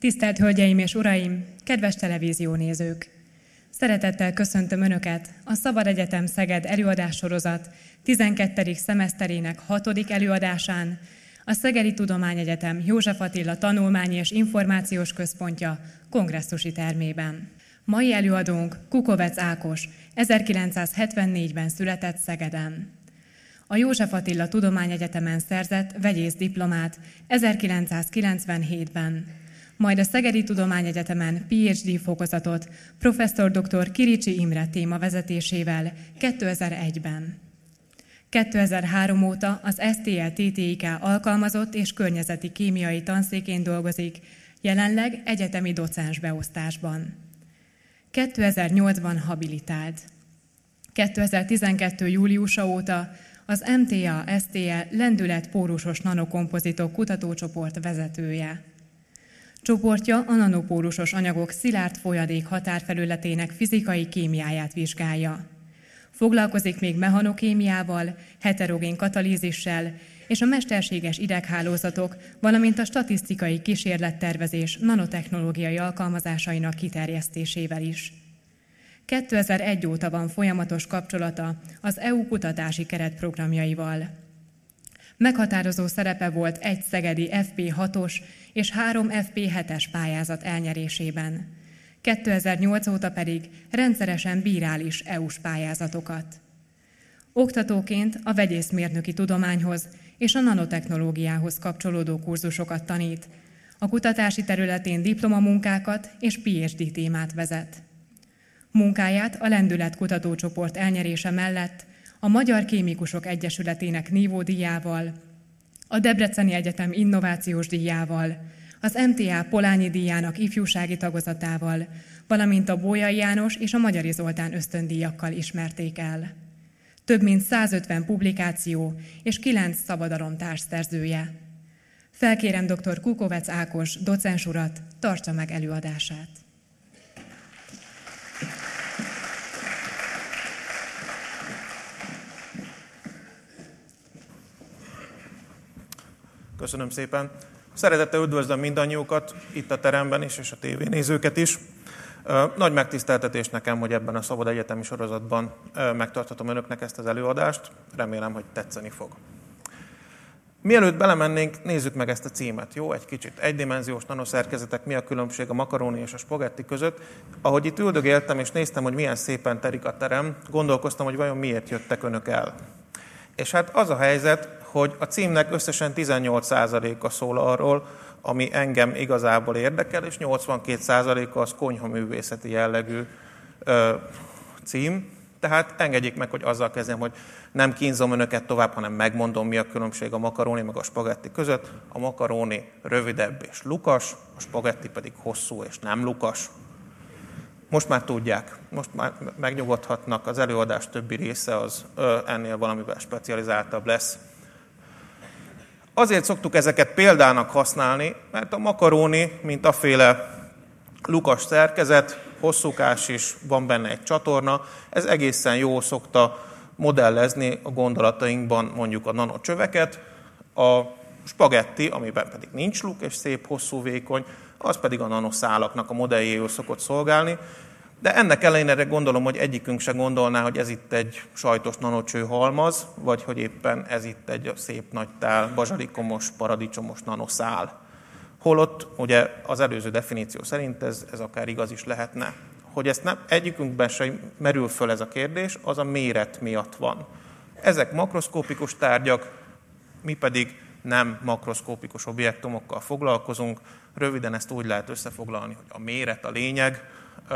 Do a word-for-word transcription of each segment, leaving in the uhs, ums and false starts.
Tisztelt Hölgyeim és Uraim, kedves televíziónézők! Szeretettel köszöntöm Önöket a Szabad Egyetem Szeged előadássorozat tizenkettedik szemeszterének hatodik előadásán, a Szegedi Tudományegyetem József Attila Tanulmányi és Információs Központja kongresszusi termében. Mai előadónk Kukovec Ákos, ezerkilencszázhetvennégyben született Szegeden. A József Attila Tudományegyetemen szerzett vegyész diplomát ezerkilencszázkilencvenhétben, majd a Szegedi Tudományegyetemen pé há dé fokozatot professzor dr. Kiricsi Imre témavezetésével kétezer-egyben. kétezer-három óta az es té el té té i ká alkalmazott és környezeti kémiai tanszékén dolgozik, jelenleg egyetemi docens beosztásban. kétezer-nyolcban habilitált. kétezer-tizenkettő júliusa óta az em té á es té el lendületpórusos nanokompozitok kutatócsoport vezetője. Csoportja a nanopórusos anyagok szilárd folyadék határfelületének fizikai kémiáját vizsgálja. Foglalkozik még mechanokémiával, heterogén katalízissel és a mesterséges ideghálózatok, valamint a statisztikai kísérlettervezés nanotechnológiai alkalmazásainak kiterjesztésével is. kétezer-egy óta van folyamatos kapcsolata az é u kutatási keretprogramjaival. Meghatározó szerepe volt egy szegedi ef pé hatos és három ef pé hetes pályázat elnyerésében. kétezer-nyolc óta pedig rendszeresen bírál is é u-s pályázatokat. Oktatóként a vegyészmérnöki tudományhoz és a nanotechnológiához kapcsolódó kurzusokat tanít. A kutatási területén diplomamunkákat és pé há dé témát vezet. Munkáját a Lendület kutatócsoport elnyerése mellett a Magyar Kémikusok Egyesületének Nívó díjával, a Debreceni Egyetem innovációs díjával, az em té á Polányi díjának ifjúsági tagozatával, valamint a Bolyai János és a Magyari Zoltán ösztöndíjakkal ismerték el. Több mint százötven publikáció és kilenc szabadalom társszerzője. Felkérem dr. Kukovec Ákos docens urat, tartsa meg előadását. Köszönöm szépen. Szeretettel üdvözlöm mindannyiukat itt a teremben is, és a tévénézőket is. Nagy megtiszteltetés nekem, hogy ebben a Szabad Egyetemi sorozatban megtarthatom önöknek ezt az előadást. Remélem, hogy tetszeni fog. Mielőtt belemennénk, nézzük meg ezt a címet, jó? Egy kicsit. Egydimenziós nanoszerkezetek, mi a különbség a makaróni és a spagetti között. Ahogy itt üldögéltem és néztem, hogy milyen szépen terik a terem, gondolkoztam, hogy vajon miért jöttek önök el. És hát az a helyzet, hogy a címnek összesen tizennyolc százaléka szól arról, ami engem igazából érdekel, és nyolcvankét százaléka az konyhaművészeti jellegű ö, cím. Tehát engedjék meg, hogy azzal kezdjem, hogy nem kínzom önöket tovább, hanem megmondom, mi a különbség a makaróni meg a spagetti között. A makaróni rövidebb és lukas, a spagetti pedig hosszú és nem lukas. Most már tudják, most már megnyugodhatnak, az előadás többi része az ö, ennél valamivel specializáltabb lesz. Azért szoktuk ezeket példának használni, mert a makaróni, mint aféle lukas szerkezet, hosszúkás is, van benne egy csatorna, ez egészen jól szokta modellezni a gondolatainkban mondjuk a nanocsöveket, a spagetti, amiben pedig nincs luk és szép, hosszú, vékony, az pedig a nanoszálaknak a modelljéül szokott szolgálni. De ennek ellenére gondolom, hogy egyikünk se gondolná, hogy ez itt egy sajtos nanocső halmaz, vagy hogy éppen ez itt egy szép nagy tál, bazsalikomos, paradicsomos nanoszál. Holott ugye az előző definíció szerint ez, ez akár igaz is lehetne. Hogy ezt nem, egyikünkben sem merül föl ez a kérdés, az a méret miatt van. Ezek makroszkópikus tárgyak, mi pedig nem makroszkópikus objektumokkal foglalkozunk. Röviden ezt úgy lehet összefoglalni, hogy a méret a lényeg.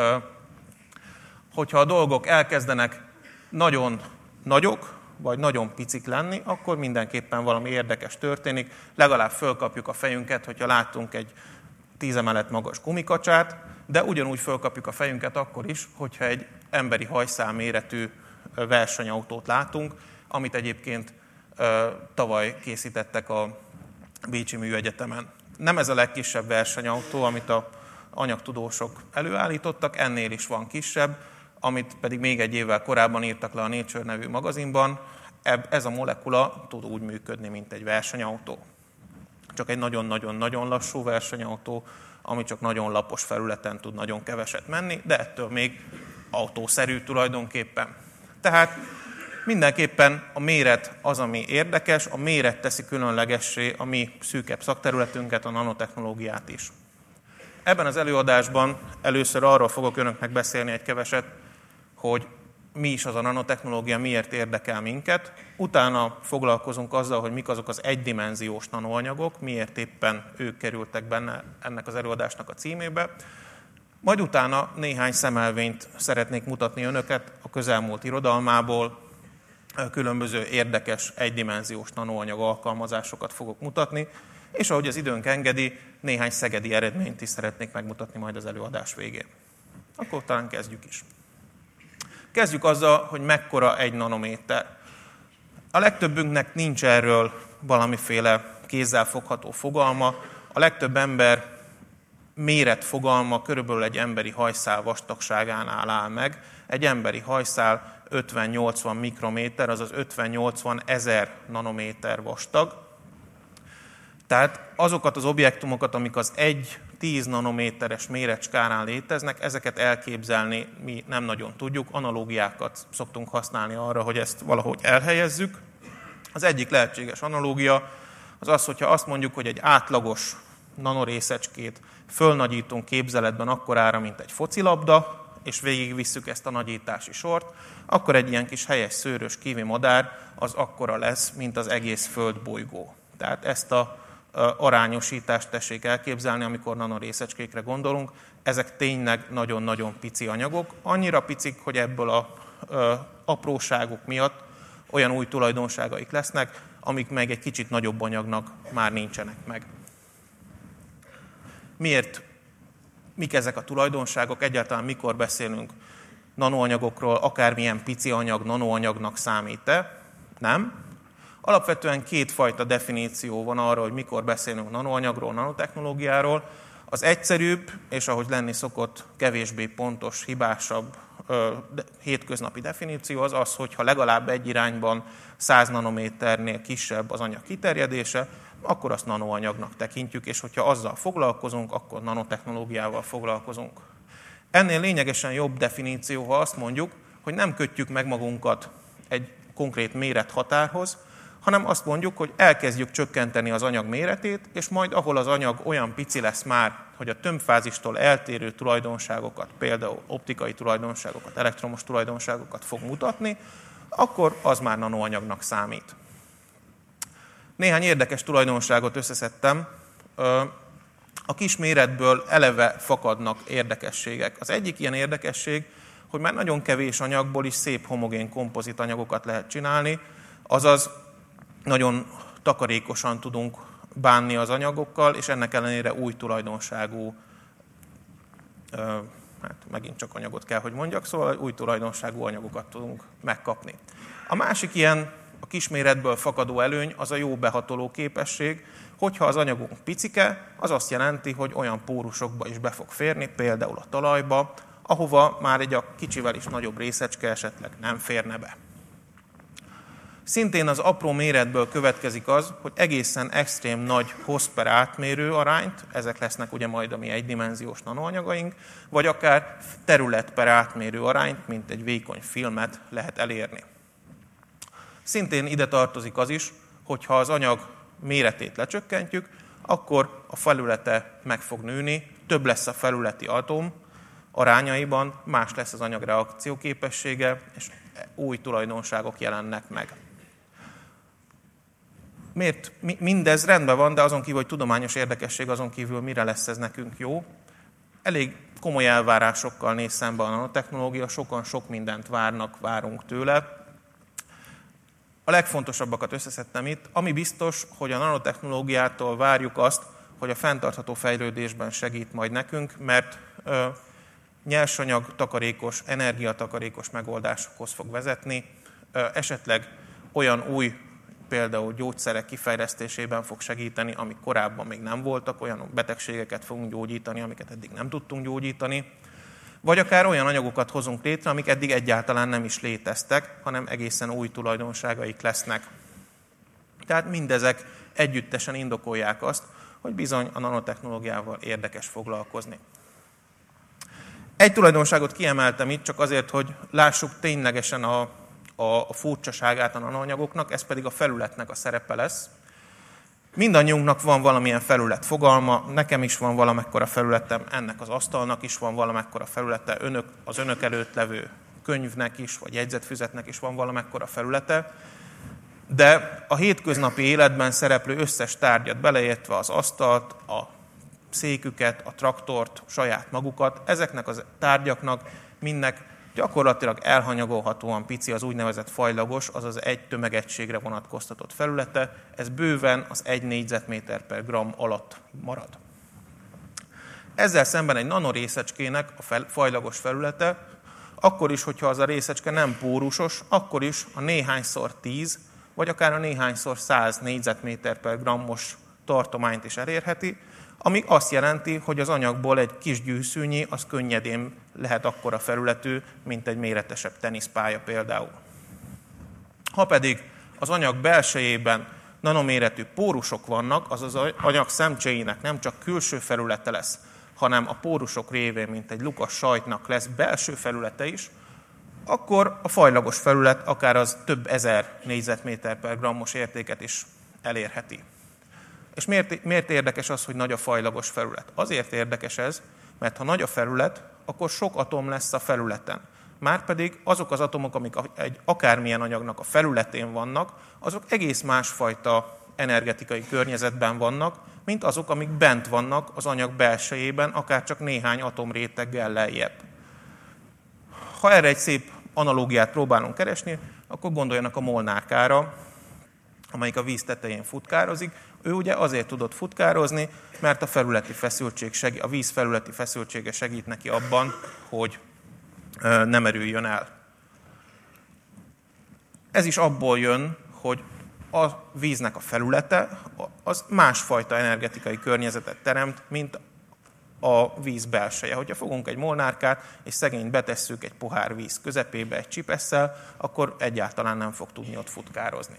Hogyha a dolgok elkezdenek nagyon nagyok, vagy nagyon picik lenni, akkor mindenképpen valami érdekes történik. Legalább fölkapjuk a fejünket, hogyha látunk egy tíz emelet magas gumikacsát, de ugyanúgy fölkapjuk a fejünket akkor is, hogyha egy emberi hajszál méretű versenyautót látunk, amit egyébként tavaly készítettek a Bécsi Műegyetemen. Nem ez a legkisebb versenyautó, amit a anyagtudósok előállítottak, ennél is van kisebb, amit pedig még egy évvel korábban írtak le a Nature nevű magazinban. Ez a molekula tud úgy működni, mint egy versenyautó. csak egy nagyon-nagyon-nagyon lassú versenyautó, ami csak nagyon lapos felületen tud nagyon keveset menni, de ettől még autószerű tulajdonképpen. Tehát mindenképpen a méret az, ami érdekes, a méret teszi különlegessé a mi szűkebb szakterületünket, a nanotechnológiát is. Ebben az előadásban először arról fogok önöknek beszélni egy keveset, hogy mi is az a nanotechnológia, miért érdekel minket. Utána foglalkozunk azzal, hogy mik azok az egydimenziós nanoanyagok, miért éppen ők kerültek benne ennek az előadásnak a címébe. Majd utána néhány szemelvényt szeretnék mutatni önöket a közelmúlt irodalmából, különböző érdekes egydimenziós nanoanyag alkalmazásokat fogok mutatni, és ahogy az időnk engedi, néhány szegedi eredményt is szeretnék megmutatni majd az előadás végén. Akkor talán kezdjük is. Kezdjük azzal, hogy mekkora egy nanométer. A legtöbbünknek nincs erről valamiféle kézzelfogható fogalma. A legtöbb ember méret fogalma körülbelül egy emberi hajszál vastagságánál áll meg. Egy emberi hajszál ötven-nyolcvan mikrométer, azaz ötven-nyolcvan ezer nanométer vastag. Tehát azokat az objektumokat, amik az egy-tíz nanométeres méretskálán léteznek, ezeket elképzelni mi nem nagyon tudjuk, analógiákat szoktunk használni arra, hogy ezt valahogy elhelyezzük. Az egyik lehetséges analógia az az, hogyha azt mondjuk, hogy egy átlagos nanorészacskét fölnagyítunk képzeletben akkorára, mint egy focilabda, és végigvisszük ezt a nagyítási sort, akkor egy ilyen kis helyes szőrös kívi madár az akkora lesz, mint az egész földbolygó. Tehát ezt a arányosítást tessék elképzelni, amikor nanorészecskékre gondolunk. Ezek tényleg nagyon-nagyon pici anyagok. Annyira picik, hogy ebből a apróságuk miatt olyan új tulajdonságaik lesznek, amik meg egy kicsit nagyobb anyagnak már nincsenek meg. Miért? Mik ezek a tulajdonságok? Egyáltalán mikor beszélünk nanoanyagokról, akármilyen pici anyag nanoanyagnak számít-e? Nem. Alapvetően kétfajta definíció van arra, hogy mikor beszélünk nanoanyagról, nanotechnológiáról. Az egyszerűbb, és ahogy lenni szokott, kevésbé pontos, hibásabb ö, de, hétköznapi definíció az az, hogyha legalább egy irányban száz nanométernél kisebb az anyag kiterjedése, akkor azt nanoanyagnak tekintjük, és hogyha azzal foglalkozunk, akkor nanotechnológiával foglalkozunk. Ennél lényegesen jobb definíció, ha azt mondjuk, hogy nem kötjük meg magunkat egy konkrét mérethatárhoz, hanem azt mondjuk, hogy elkezdjük csökkenteni az anyag méretét, és majd ahol az anyag olyan pici lesz már, hogy a tömbfázistól eltérő tulajdonságokat, például optikai tulajdonságokat, elektromos tulajdonságokat fog mutatni, akkor az már nanoanyagnak számít. Néhány érdekes tulajdonságot összeszedtem. A kis méretből eleve fakadnak érdekességek. Az egyik ilyen érdekesség, hogy már nagyon kevés anyagból is szép homogén kompozit anyagokat lehet csinálni, azaz nagyon takarékosan tudunk bánni az anyagokkal, és ennek ellenére új tulajdonságú, hát megint csak anyagot kell, hogy mondjak, szóval új tulajdonságú anyagokat tudunk megkapni. A másik ilyen, a kisméretből fakadó előny az a jó behatoló képesség, hogyha az anyagunk picike, az azt jelenti, hogy olyan pórusokba is be fog férni, például a talajba, ahova már egy a kicsivel is nagyobb részecske esetleg nem férne be. Szintén az apró méretből következik az, hogy egészen extrém nagy hossz per átmérő arányt, ezek lesznek ugye majd a mi egydimenziós nanoanyagaink, vagy akár terület per átmérő arányt, mint egy vékony filmet lehet elérni. Szintén ide tartozik az is, hogyha az anyag méretét lecsökkentjük, akkor a felülete meg fog nőni, több lesz a felületi atom arányaiban, más lesz az anyag reakcióképessége, és új tulajdonságok jelennek meg. Miért? Mindez rendben van, de azon kívül, hogy tudományos érdekesség, azon kívül mire lesz ez nekünk jó? Elég komoly elvárásokkal néz szembe a nanotechnológia, sokan sok mindent várnak, várunk tőle. A legfontosabbakat összeszedtem itt. Ami biztos, hogy a nanotechnológiától várjuk azt, hogy a fenntartható fejlődésben segít majd nekünk, mert ö, nyersanyag takarékos, energiatakarékos megoldásokhoz fog vezetni, ö, esetleg olyan új, például gyógyszerek kifejlesztésében fog segíteni, amik korábban még nem voltak, olyan betegségeket fogunk gyógyítani, amiket eddig nem tudtunk gyógyítani, vagy akár olyan anyagokat hozunk létre, amik eddig egyáltalán nem is léteztek, hanem egészen új tulajdonságaik lesznek. Tehát mindezek együttesen indokolják azt, hogy bizony a nanotechnológiával érdekes foglalkozni. Egy tulajdonságot kiemeltem itt, csak azért, hogy lássuk ténylegesen a, a, a furcsaságát a nanoanyagoknak, ez pedig a felületnek a szerepe lesz. Mindannyiunknak van valamilyen felület fogalma, nekem is van valamekkora felületem, ennek az asztalnak is van valamekkora felülete, önök, az önök előtt levő könyvnek is, vagy jegyzetfüzetnek is van valamekkora felülete, de a hétköznapi életben szereplő összes tárgyat, beleértve az asztalt, a széküket, a traktort, saját magukat, ezeknek a tárgyaknak mindnek gyakorlatilag elhanyagolhatóan pici az úgynevezett fajlagos, azaz egy tömegegységre vonatkoztatott felülete, ez bőven az egy négyzetméter per gram alatt marad. Ezzel szemben egy nanorészecskének a fel, fajlagos felülete, akkor is, hogyha az a részecske nem pórusos, akkor is a néhányszor tíz, vagy akár a néhányszor száz négyzetméter per grammos tartományt is elérheti, ami azt jelenti, hogy az anyagból egy kis gyűszűnyi, az könnyedén lehet akkora felületű, mint egy méretesebb teniszpálya például. Ha pedig az anyag belsejében nanoméretű pórusok vannak, azaz az anyag szemcséinek nem csak külső felülete lesz, hanem a pórusok révén, mint egy lukas sajtnak lesz belső felülete is, akkor a fajlagos felület akár az több ezer négyzetméter per grammos értéket is elérheti. És miért, miért érdekes az, hogy nagy a fajlagos felület? Azért érdekes ez, mert ha nagy a felület, akkor sok atom lesz a felületen. Márpedig azok az atomok, amik egy akármilyen anyagnak a felületén vannak, azok egész másfajta energetikai környezetben vannak, mint azok, amik bent vannak az anyag belsejében, akár csak néhány atomréteggel lejjebb. Ha erre egy szép analógiát próbálunk keresni, akkor gondoljanak a molnárkára, amelyik a víz tetején futkározik. Ő ugye azért tudott futkározni, mert a felületi feszültség segít, a víz felületi feszültsége segít neki abban, hogy nem erüljön el. Ez is abból jön, hogy a víznek a felülete az másfajta energetikai környezetet teremt, mint a víz belseje. Hogyha fogunk egy molnárkát, és szegényt betesszük egy pohár víz közepébe egy csipesszel, akkor egyáltalán nem fog tudni ott futkározni.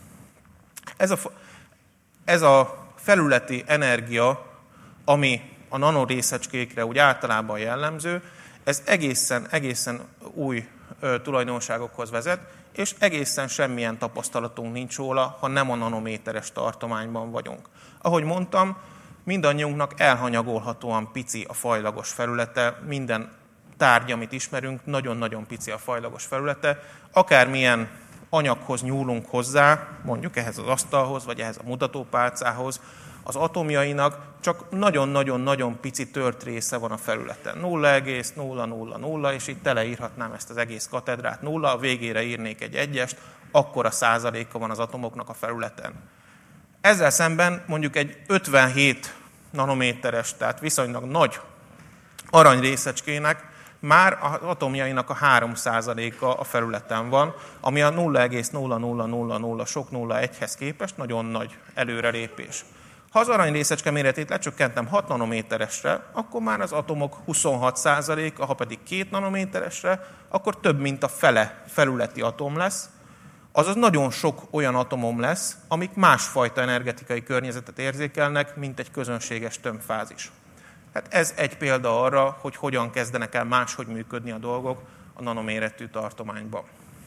Ez a, ez a felületi energia, ami a nanorészecskékre úgy általában jellemző, ez egészen, egészen új ö, tulajdonságokhoz vezet, és egészen semmilyen tapasztalatunk nincs róla, ha nem a nanométeres tartományban vagyunk. Ahogy mondtam, mindannyiunknak elhanyagolhatóan pici a fajlagos felülete, minden tárgy, amit ismerünk, nagyon-nagyon pici a fajlagos felülete. Akármilyen anyaghoz nyúlunk hozzá, mondjuk ehhez az asztalhoz, vagy ehhez a mutatópálcához, az atomjainak csak nagyon-nagyon-nagyon pici tört része van a felületen. nulla egész nulla nulla nulla, és itt teleírhatnám ezt az egész katedrát nulla, a végére írnék egy egyest, akkora százaléka van az atomoknak a felületen. Ezzel szemben mondjuk egy ötvenhét nanométeres, tehát viszonylag nagy aranyrészecskének már az atomjainak a három százaléka a felületen van, ami a nulla egész nulla nulla nulla nulla sok nulla egyhez képest nagyon nagy előrelépés. Ha az aranyrészecske méretét lecsökkentem hat nanométeresre, akkor már az atomok huszonhat százaléka, ha pedig két nanométeresre, akkor több mint a fele felületi atom lesz, azaz nagyon sok olyan atomom lesz, amik másfajta energetikai környezetet érzékelnek, mint egy közönséges tömbfázis. Hát ez egy példa arra, hogy hogyan kezdenek el máshogy működni a dolgok a nanoméretű tartományban.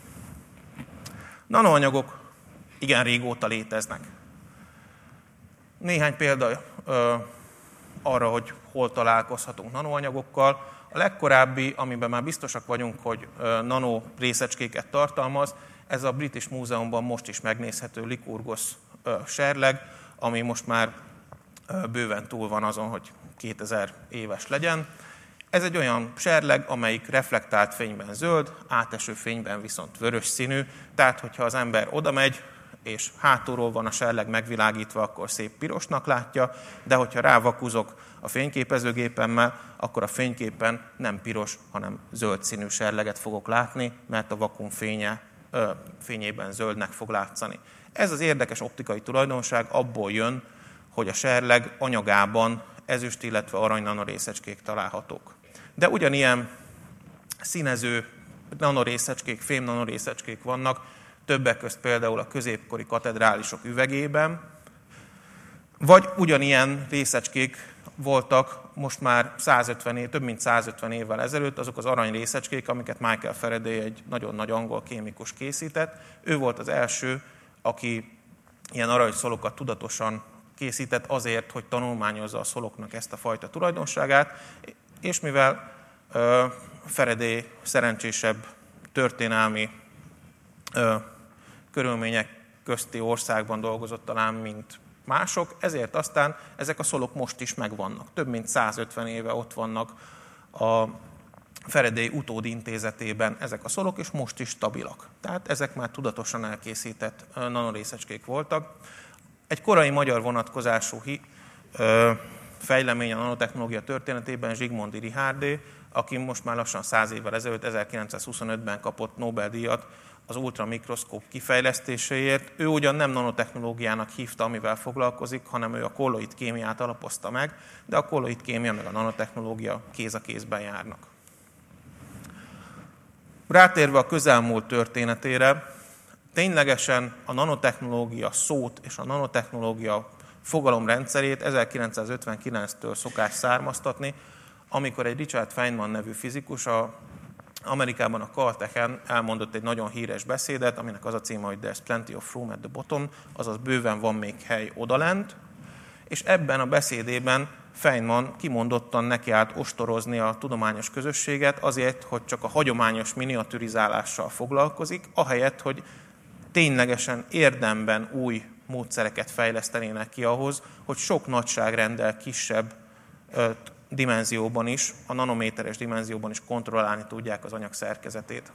Nanoanyagok igen régóta léteznek. Néhány példa ö, arra, hogy hol találkozhatunk nanoanyagokkal. A legkorábbi, amiben már biztosak vagyunk, hogy ö, nano részecskéket tartalmaz, ez a British Múzeumban most is megnézhető Lycurgus ö, serleg, ami most már ö, bőven túl van azon, hogy kétezer éves legyen. Ez egy olyan serleg, amelyik reflektált fényben zöld, áteső fényben viszont vörös színű, tehát hogyha az ember oda megy, és hátulról van a serleg megvilágítva, akkor szép pirosnak látja, de hogyha rávakuzok a fényképezőgépemmel, akkor a fényképen nem piros, hanem zöld színű serleget fogok látni, mert a vakuum fénye, ö, fényében zöldnek fog látszani. Ez az érdekes optikai tulajdonság abból jön, hogy a serleg anyagában ezüst, illetve arany nanorészecskék találhatók. De ugyanilyen színező nanorészecskék, fém nanorészecskék vannak, többek közt például a középkori katedrálisok üvegében, Vagy ugyanilyen részecskék voltak most már százötven év, több mint százötven évvel ezelőtt, azok az arany részecskék, amiket Michael Faraday, egy nagyon nagy angol kémikus készített. Ő volt az első, aki ilyen aranyszolokat tudatosan készített azért, hogy tanulmányozza a szoloknak ezt a fajta tulajdonságát, és mivel uh, Faraday szerencsésebb történelmi uh, körülmények közti országban dolgozott talán, mint mások, ezért aztán ezek a szolok most is megvannak. Több mint százötven éve ott vannak a Faraday utódi intézetében ezek a szolok, és most is stabilak. Tehát ezek már tudatosan elkészített nanorészecskék voltak. Egy korai magyar vonatkozású fejlemény a nanotechnológia történetében Zsigmondy Richárdé, aki most már lassan száz évvel ezelőtt, ezerkilencszázhuszonötben kapott Nobel-díjat az ultramikroszkóp kifejlesztéséért. Ő ugyan nem nanotechnológiának hívta, amivel foglalkozik, hanem ő a kolloid kémiát alapozta meg, de a kolloid kémia meg a nanotechnológia kéz a kézben járnak. Rátérve a közelmúlt történetére, ténylegesen a nanotechnológia szót és a nanotechnológia fogalomrendszerét ezerkilencszázötvenkilenctől szokás származtatni, amikor egy Richard Feynman nevű fizikus a Amerikában a Caltech-en elmondott egy nagyon híres beszédet, aminek az a címe, hogy There's plenty of room at the bottom, azaz bőven van még hely odalent, és ebben a beszédében Feynman kimondottan nekiállt ostorozni a tudományos közösséget azért, hogy csak a hagyományos miniaturizálással foglalkozik, ahelyett, hogy ténylegesen érdemben új módszereket fejlesztenének ki ahhoz, hogy sok nagyságrendel kisebb dimenzióban is, a nanométeres dimenzióban is kontrollálni tudják az anyag szerkezetét.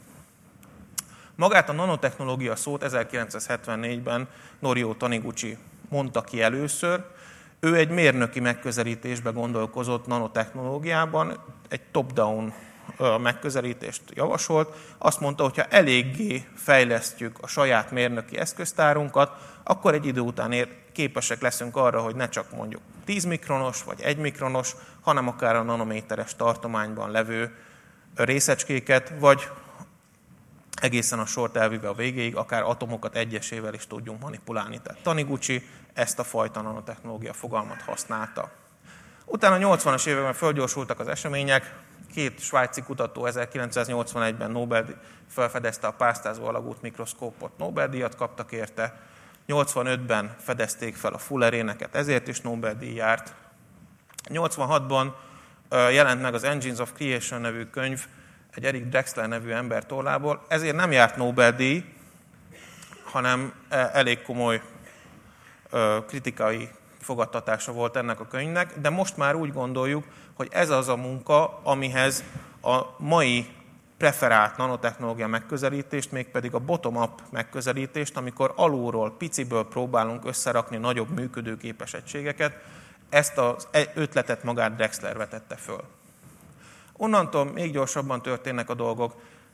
Magát a nanotechnológia szót ezerkilencszázhetvennégyben Norio Taniguchi mondta ki először. Ő egy mérnöki megközelítésbe gondolkozott nanotechnológiában, egy top-down megközelítést javasolt. Azt mondta, hogy ha eléggé fejlesztjük a saját mérnöki eszköztárunkat, akkor egy idő után ér, képesek leszünk arra, hogy ne csak mondjuk tíz mikronos vagy egy mikronos, hanem akár a nanométeres tartományban levő részecskéket, vagy egészen a sort elvive a végéig, akár atomokat egyesével is tudjunk manipulálni. Tehát Taniguchi ezt a fajta nanotechnológia fogalmat használta. Utána a nyolcvanas években fölgyorsultak az események, két svájci kutató ezerkilencszáznyolcvanegyben Nobel felfedezte a pásztázó alagút mikroszkópot, Nobel-díjat kaptak érte, nyolcvanötben fedezték fel a fulleréneket, ezért is Nobel-díj járt. nyolcvanhatban jelent meg az Engines of Creation nevű könyv egy Eric Drexler nevű ember tollából, ezért nem járt Nobel-díj, hanem elég komoly kritikai fogadtatása volt ennek a könyvnek, de most már úgy gondoljuk, hogy ez az a munka, amihez a mai preferált nanotechnológia megközelítést, mégpedig a bottom-up megközelítést, amikor alulról, piciből próbálunk összerakni nagyobb működőképes egységeket, ezt az ötletet magát Drexler vetette föl. Onnantól még gyorsabban történnek a dolgok.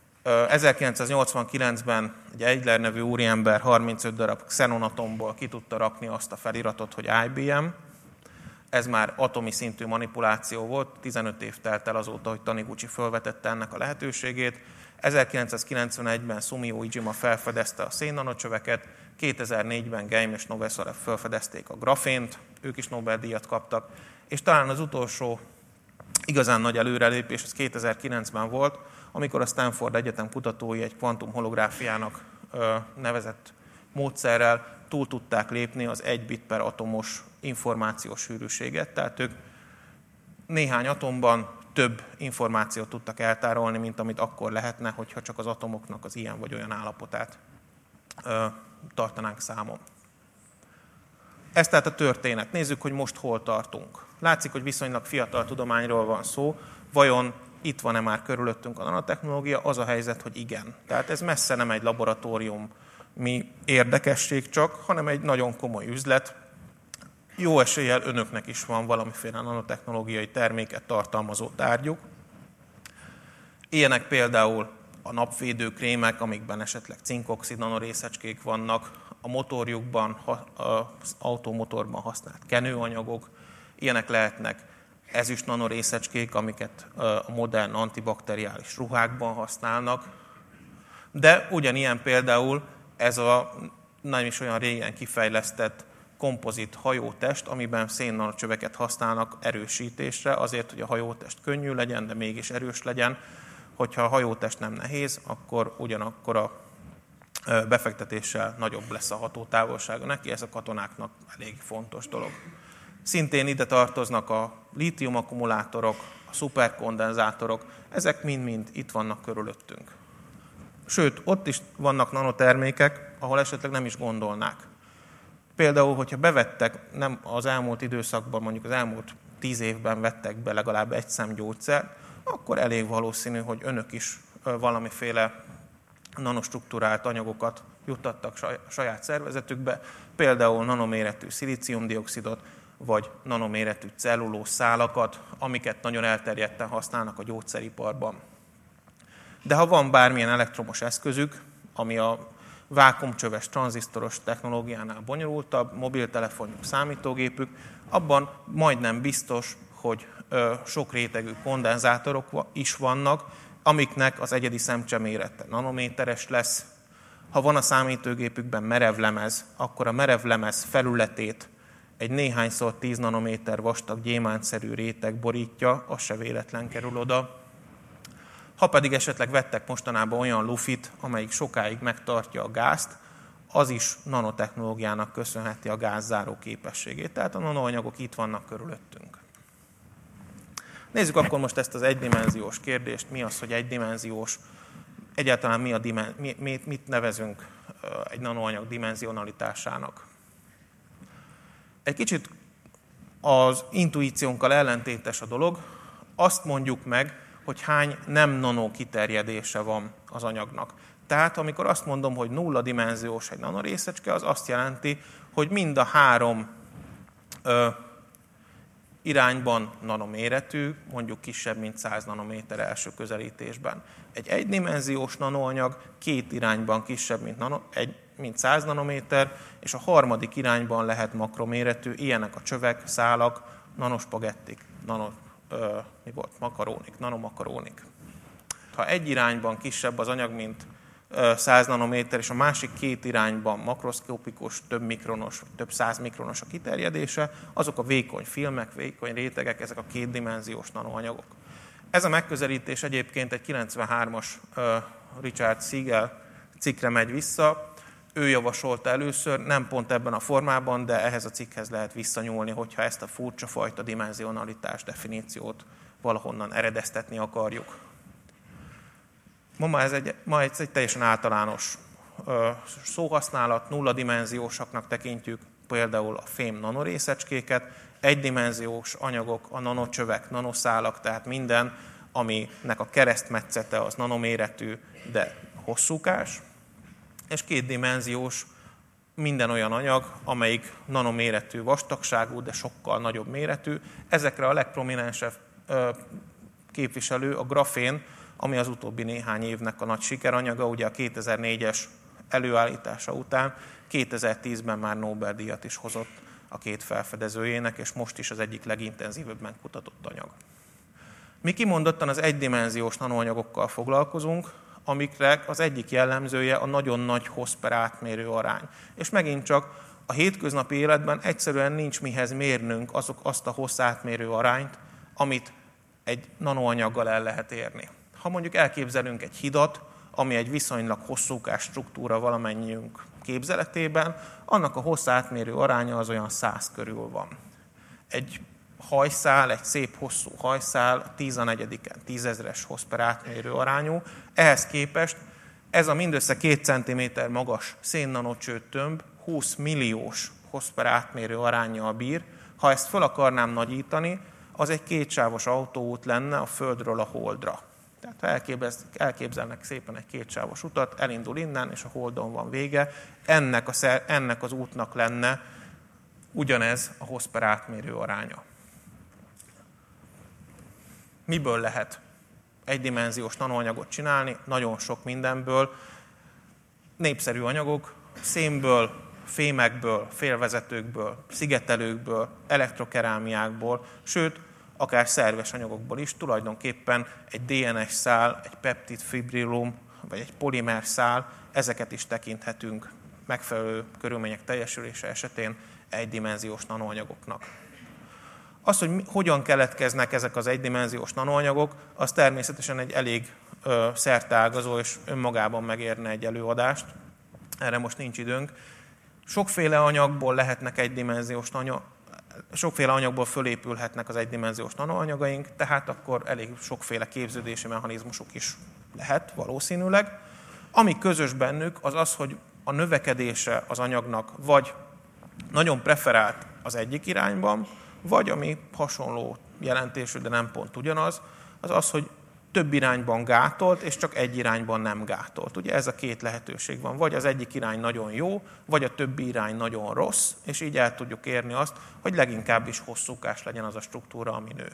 ezerkilencszáznyolcvankilencben egy Eidler nevű úriember harmincöt darab xenonatomból ki tudta rakni azt a feliratot, hogy I B M. Ez már atomi szintű manipuláció volt, tizenöt év telt el azóta, hogy Taniguchi felvetette ennek a lehetőségét. ezerkilencszázkilencvenegyben Sumio Iijima felfedezte a szénnanocsöveket, kétezer-négyben Geim és Novoselov felfedezték a grafént, ők is Nobel-díjat kaptak, és talán az utolsó igazán nagy előrelépés az kétezer-kilencben volt, amikor a Stanford Egyetem kutatói egy kvantumholográfiának nevezett módszerrel túl tudták lépni az egy bit per atomos információs sűrűséget, tehát ők néhány atomban több információt tudtak eltárolni, mint amit akkor lehetne, hogyha csak az atomoknak az ilyen vagy olyan állapotát ö, tartanánk számon. Ez tehát a történet. Nézzük, hogy most hol tartunk. Látszik, hogy viszonylag fiatal tudományról van szó. Vajon itt van-e már körülöttünk a nanotechnológia? Az a helyzet, hogy igen. Tehát ez messze nem egy laboratórium, mi érdekesség csak, hanem egy nagyon komoly üzlet. Jó eséllyel önöknek is van valamiféle nanotechnológiai terméket tartalmazó tárgyuk. Ilyenek például a napvédőkrémek, amikben esetleg cinkoxid nanorészecskék vannak, a motorjukban, az automotorban használt kenőanyagok, ilyenek lehetnek ezüst nanorészecskék, amiket a modern antibakteriális ruhákban használnak, de ugyanilyen például ez a nem is olyan régen kifejlesztett kompozit hajótest, amiben szénnanocsöveket használnak erősítésre, azért, hogy a hajótest könnyű legyen, de mégis erős legyen. Hogyha a hajótest nem nehéz, akkor ugyanakkor a befektetéssel nagyobb lesz a hatótávolsága neki, ez a katonáknak elég fontos dolog. Szintén ide tartoznak a lítium akkumulátorok, a szuperkondenzátorok, ezek mind-mind itt vannak körülöttünk. Sőt, ott is vannak nanotermékek, ahol esetleg nem is gondolnák. Például, hogyha bevettek, nem az elmúlt időszakban, mondjuk az elmúlt tíz évben vettek be legalább egy szem gyógyszert, akkor elég valószínű, hogy önök is valamiféle nanostruktúrált anyagokat juttattak saját szervezetükbe, például nanoméretű szilíciumdioxidot, vagy nanoméretű cellulószálakat, amiket nagyon elterjedten használnak a gyógyszeriparban. De ha van bármilyen elektromos eszközük, ami a vákuumcsöves tranzisztoros technológiánál bonyolultabb, mobiltelefonjuk, számítógépük, abban majdnem biztos, hogy ö, sok rétegű kondenzátorok is vannak, amiknek az egyedi szemcse mérete nanométeres lesz. Ha van a számítógépükben merevlemez, akkor a merevlemez felületét egy néhányszor tíz nanométer vastag gyémántszerű réteg borítja, az se véletlen kerül oda. Ha pedig esetleg vettek mostanában olyan lufit, amelyik sokáig megtartja a gázt, az is nanotechnológiának köszönheti a gázzáró képességét. Tehát a nanoanyagok itt vannak körülöttünk. Nézzük akkor most ezt az egydimenziós kérdést. Mi az, hogy egydimenziós? Egyáltalán mi a dimen- mi, mit nevezünk egy nanoanyag dimenzionalitásának? Egy kicsit az intuíciónkkal ellentétes a dolog. Azt mondjuk meg, hogy hány nem nanó kiterjedése van az anyagnak. Tehát amikor azt mondom, hogy nulla dimenziós egy nanorészecske, az azt jelenti, hogy mind a három ö, irányban nanoméretű, mondjuk kisebb, mint száz nanométer első közelítésben. Egy egydimenziós nanoanyag két irányban kisebb, mint, nano, egy, mint száz nanométer, és a harmadik irányban lehet makroméretű, ilyenek a csövek, szálak, nanospagettik, nano, ö, mi volt, makarónik, nanomakarónik. Ha egy irányban kisebb az anyag, mint száz nanométer, és a másik két irányban makroszkopikus, több mikronos, több száz mikronos a kiterjedése, azok a vékony filmek, vékony rétegek, ezek a kétdimenziós nanoanyagok. Ez a megközelítés egyébként egy kilencvenhármas Richard Siegel cikkre megy vissza. Ő javasolta először, nem pont ebben a formában, de ehhez a cikkhez lehet visszanyúlni, hogyha ezt a furcsa fajta dimenzionalitás definíciót valahonnan eredeztetni akarjuk. Ma ez egy, ma ez egy teljesen általános ö, szóhasználat, nulladimenziósaknak tekintjük például a fém nanorészecskéket, egydimenziós anyagok, a nanocsövek, nanoszálak, tehát minden, aminek a keresztmetszete az nanoméretű, de hosszúkás, és kétdimenziós minden olyan anyag, amelyik nanoméretű vastagságú, de sokkal nagyobb méretű. Ezekre a legprominensebb ö, képviselő a grafén, ami az utóbbi néhány évnek a nagy sikeranyaga, ugye a kétezer-négyes előállítása után kétezer-tízben már Nobel-díjat is hozott a két felfedezőjének, és most is az egyik legintenzívebben kutatott anyag. Mi kimondottan az egydimenziós nanoanyagokkal foglalkozunk, amikre az egyik jellemzője a nagyon nagy hossz per átmérő arány. És megint csak a hétköznapi életben egyszerűen nincs mihez mérnünk azok, azt a hossz átmérő arányt, amit egy nanoanyaggal el lehet érni. Ha mondjuk elképzelünk egy hidat, ami egy viszonylag hosszúkás struktúra valamennyiünk képzeletében, annak a hossz átmérő aránya az olyan száz körül van. Egy hajszál, egy szép hosszú hajszál tíz a negyediken, tízezres hossz per átmérő arányú. Ehhez képest ez a mindössze két centiméter magas szénnanocső tömb húsz milliós hossz per átmérő aránnyal bír. Ha ezt föl akarnám nagyítani, az egy kétsávos autóút lenne a Földről a Holdra. Tehát ha elképzelnek szépen egy kétsávos utat, elindul innen, és a Holdon van vége, ennek, a szer, ennek az útnak lenne ugyanez a hossz per átmérő aránya. Miből lehet egydimenziós nanoanyagot csinálni? Nagyon sok mindenből. Népszerű anyagok, szénből, fémekből, félvezetőkből, szigetelőkből, elektrokerámiákból, sőt, akár szerves anyagokból is, tulajdonképpen egy dé en es szál, egy peptidfibrillum, vagy egy polimer szál, ezeket is tekinthetünk megfelelő körülmények teljesülése esetén egydimenziós nanoanyagoknak. Az, hogy hogyan keletkeznek ezek az egydimenziós nanoanyagok, az természetesen egy elég ö, szerteágazó és önmagában megérne egy előadást. Erre most nincs időnk. Sokféle anyagból lehetnek egydimenziós nano, sokféle anyagból fölépülhetnek az egydimenziós nanoanyagaink, tehát akkor elég sokféle képződési mechanizmusuk is lehet valószínűleg. Ami közös bennük, az az, hogy a növekedése az anyagnak vagy nagyon preferált az egyik irányban, vagy ami hasonló jelentésű, de nem pont ugyanaz, az az, hogy több irányban gátolt, és csak egy irányban nem gátolt. Ugye ez a két lehetőség van. Vagy az egyik irány nagyon jó, vagy a többi irány nagyon rossz, és így el tudjuk érni azt, hogy leginkább is hosszúkás legyen az a struktúra, ami nő.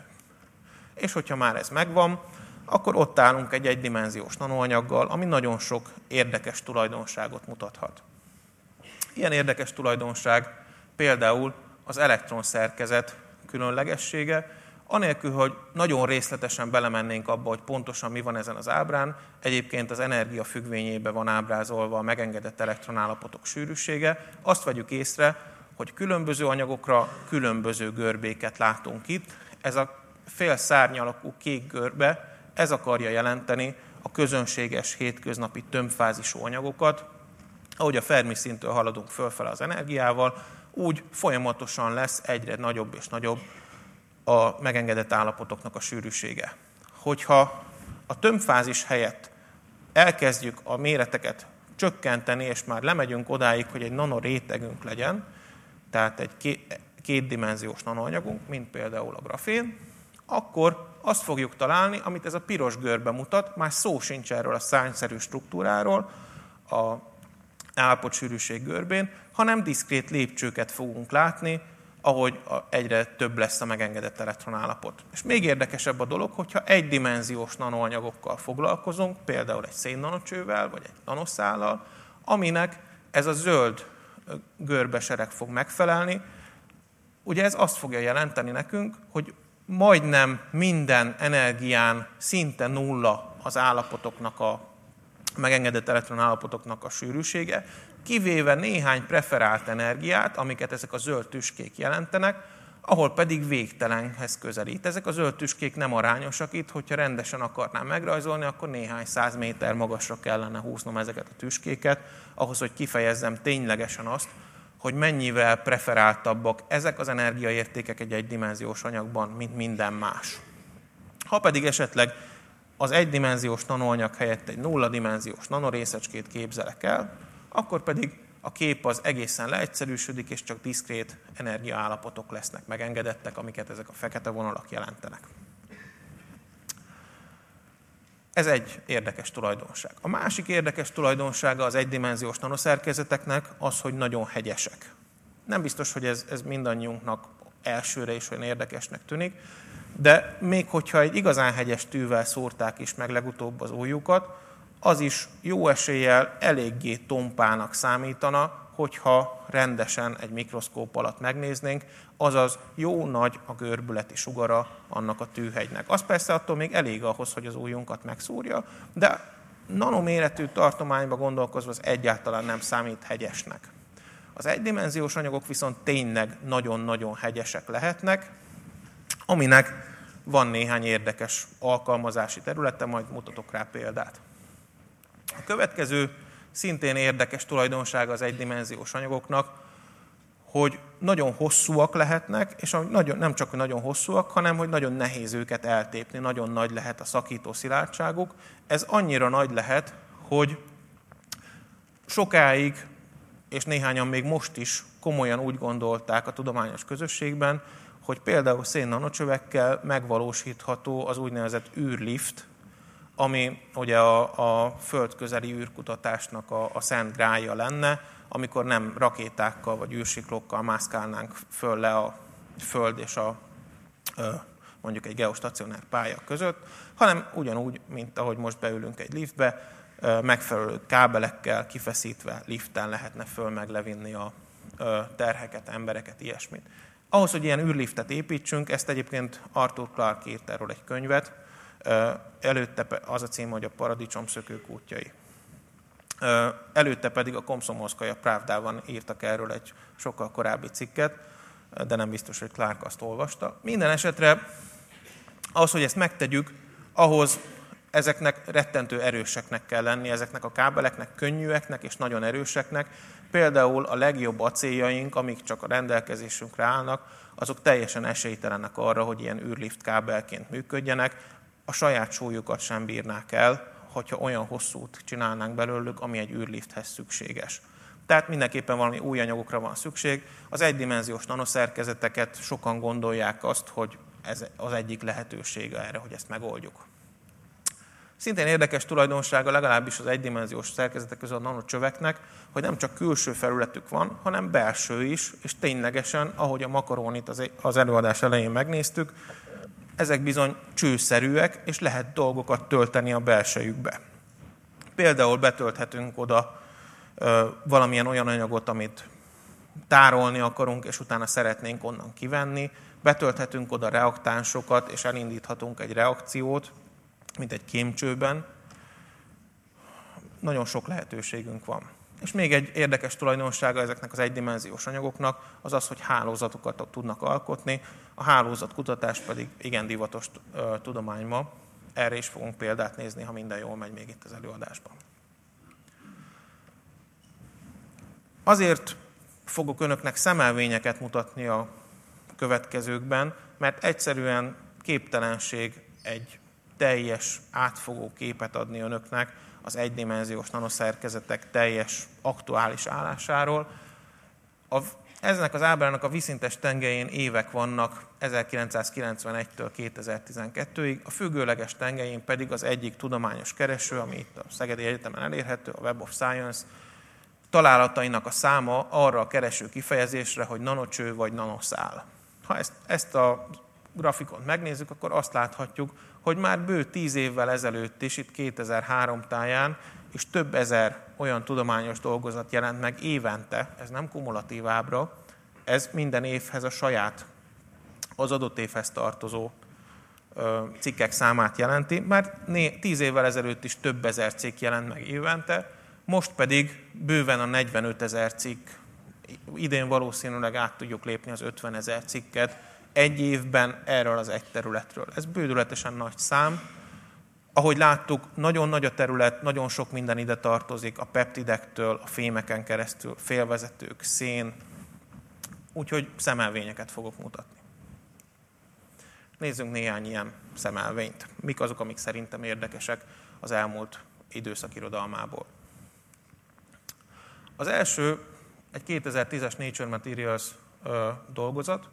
És hogyha már ez megvan, akkor ott állunk egy egydimenziós nanoanyaggal, ami nagyon sok érdekes tulajdonságot mutathat. Ilyen érdekes tulajdonság például az elektronszerkezet különlegessége, anélkül, hogy nagyon részletesen belemennénk abba, hogy pontosan mi van ezen az ábrán, egyébként az energia függvényében van ábrázolva a megengedett elektronállapotok sűrűsége, azt vegyük észre, hogy különböző anyagokra különböző görbéket látunk itt. Ez a fél szárny alakú kék görbe, ez akarja jelenteni a közönséges hétköznapi tömbfázisú anyagokat. Ahogy a Fermi szinttől haladunk fölfele az energiával, úgy folyamatosan lesz egyre nagyobb és nagyobb a megengedett állapotoknak a sűrűsége. Hogyha a tömbfázis helyett elkezdjük a méreteket csökkenteni, és már lemegyünk odáig, hogy egy nanorétegünk legyen, tehát egy kétdimenziós nanoanyagunk, mint például a grafén, akkor azt fogjuk találni, amit ez a piros görbe mutat, már szó sincs erről a szárnyszerű struktúráról, a állapotsűrűség görbén, hanem diszkrét lépcsőket fogunk látni, ahogy egyre több lesz a megengedett elektronállapot. És még érdekesebb a dolog, hogyha egydimenziós nanoanyagokkal foglalkozunk, például egy szénnanocsővel, vagy egy nanoszállal, aminek ez a zöld görbesereg fog megfelelni. Ugye ez azt fogja jelenteni nekünk, hogy majdnem minden energián szinte nulla az állapotoknak a megengedett elektronállapotoknak a sűrűsége, kivéve néhány preferált energiát, amiket ezek a zöld tüskék jelentenek, ahol pedig végtelenhez közelít. Ezek a zöld tüskék nem arányosak itt, hogyha rendesen akarnám megrajzolni, akkor néhány száz méter magasra kellene húznom ezeket a tüskéket, ahhoz, hogy kifejezzem ténylegesen azt, hogy mennyivel preferáltabbak ezek az energiaértékek egy egydimenziós anyagban, mint minden más. Ha pedig esetleg az egydimenziós nanoanyag helyett egy nulladimenziós nanorészacskét képzelek el, akkor pedig a kép az egészen leegyszerűsödik, és csak diszkrét energiaállapotok lesznek megengedettek, amiket ezek a fekete vonalak jelentenek. Ez egy érdekes tulajdonság. A másik érdekes tulajdonsága az egydimenziós nanoszerkezeteknek az, hogy nagyon hegyesek. Nem biztos, hogy ez, ez mindannyiunknak elsőre is olyan érdekesnek tűnik, de még hogyha egy igazán hegyes tűvel szórták is meg legutóbb az ujjukat, az is jó eséllyel eléggé tompának számítana, hogyha rendesen egy mikroszkóp alatt megnéznénk, azaz jó nagy a görbületi sugara annak a tűhegynek. Az persze attól még elég ahhoz, hogy az ujjunkat megszúrja, de nanoméretű tartományba gondolkozva az egyáltalán nem számít hegyesnek. Az egydimenziós anyagok viszont tényleg nagyon-nagyon hegyesek lehetnek, aminek van néhány érdekes alkalmazási területe, majd mutatok rá példát. A következő szintén érdekes tulajdonsága az egydimenziós anyagoknak, hogy nagyon hosszúak lehetnek, és nagyon, nem csak nagyon hosszúak, hanem hogy nagyon nehéz őket eltépni, nagyon nagy lehet a szakító szilárdságuk. Ez annyira nagy lehet, hogy sokáig, és néhányan még most is komolyan úgy gondolták a tudományos közösségben, hogy például szénnanocsövekkel megvalósítható az úgynevezett űrlift, ami ugye a, a földközeli űrkutatásnak a, a szent grálja lenne, amikor nem rakétákkal vagy űrsiklókkal mászkálnánk föl le a föld és a, mondjuk egy geostacionár pálya között, hanem ugyanúgy, mint ahogy most beülünk egy liftbe, megfelelő kábelekkel kifeszítve liften lehetne föl meg levinni a terheket, embereket, ilyesmit. Ahhoz, hogy ilyen űrliftet építsünk, ezt egyébként Arthur Clarke írt erről egy könyvet, előtte az a cím, hogy a paradicsomszökők útjai. Előtte pedig a Komszomolszkaja Pravdában írtak erről egy sokkal korábbi cikket, de nem biztos, hogy Clark azt olvasta. Minden esetre ahhoz, hogy ezt megtegyük, ahhoz ezeknek rettentő erőseknek kell lenni, ezeknek a kábeleknek, könnyűeknek és nagyon erőseknek. Például a legjobb acéljaink, amik csak a rendelkezésünkre állnak, azok teljesen esélytelenek arra, hogy ilyen űrlift kábelként működjenek. A saját súlyukat sem bírnák el, hogyha olyan hosszút csinálnánk belőlük, ami egy űrlifthez szükséges. Tehát mindenképpen valami új anyagokra van szükség. Az egydimenziós nanoszerkezeteket sokan gondolják azt, hogy ez az egyik lehetősége erre, hogy ezt megoldjuk. Szintén érdekes tulajdonsága legalábbis az egydimenziós szerkezetek között a nanocsöveknek, hogy nem csak külső felületük van, hanem belső is, és ténylegesen, ahogy a makaronit az előadás elején megnéztük, ezek bizony csőszerűek, és lehet dolgokat tölteni a belsejükbe. Például betölthetünk oda ö, valamilyen olyan anyagot, amit tárolni akarunk, és utána szeretnénk onnan kivenni. Betölthetünk oda reaktánsokat, és elindíthatunk egy reakciót, mint egy kémcsőben. Nagyon sok lehetőségünk van. És még egy érdekes tulajdonsága ezeknek az egydimenziós anyagoknak az az, hogy hálózatokat tudnak alkotni. A hálózatkutatás pedig igen divatos tudomány ma. Erre is fogunk példát nézni, ha minden jól megy még itt az előadásban. Azért fogok önöknek szemelvényeket mutatni a következőkben, mert egyszerűen képtelenség egy teljes, átfogó képet adni önöknek az egydimenziós nanoszerkezetek teljes, aktuális állásáról. A, eznek az ábrának a vízszintes tengelyén évek vannak ezerkilencszázkilencvenegytől kétezer-tizenkettőig, a függőleges tengelyén pedig az egyik tudományos kereső, ami itt a Szegedi Egyetemen elérhető, a Web of Science, találatainak a száma arra a kereső kifejezésre, hogy nanocső vagy nanoszál. Ha ezt, ezt a grafikont megnézzük, akkor azt láthatjuk, hogy már bő tíz évvel ezelőtt is, itt kétezer-három táján, és több ezer olyan tudományos dolgozat jelent meg évente, ez nem kumulatív ábra, ez minden évhez a saját, az adott évhez tartozó ö, cikkek számát jelenti. Már tíz évvel ezelőtt is több ezer cikk jelent meg évente, most pedig bőven a negyvenöt ezer cikk, idén valószínűleg át tudjuk lépni az ötven ezer cikket, egy évben erről az egy területről. Ez bődületesen nagy szám. Ahogy láttuk, nagyon nagy a terület, nagyon sok minden ide tartozik, a peptidektől, a fémeken keresztül, félvezetők, szén. Úgyhogy szemelvényeket fogok mutatni. Nézzünk néhány ilyen szemelvényt. Mik azok, amik szerintem érdekesek az elmúlt időszak irodalmából. Az első egy kétezer-tízes Nature Materials ö, dolgozat.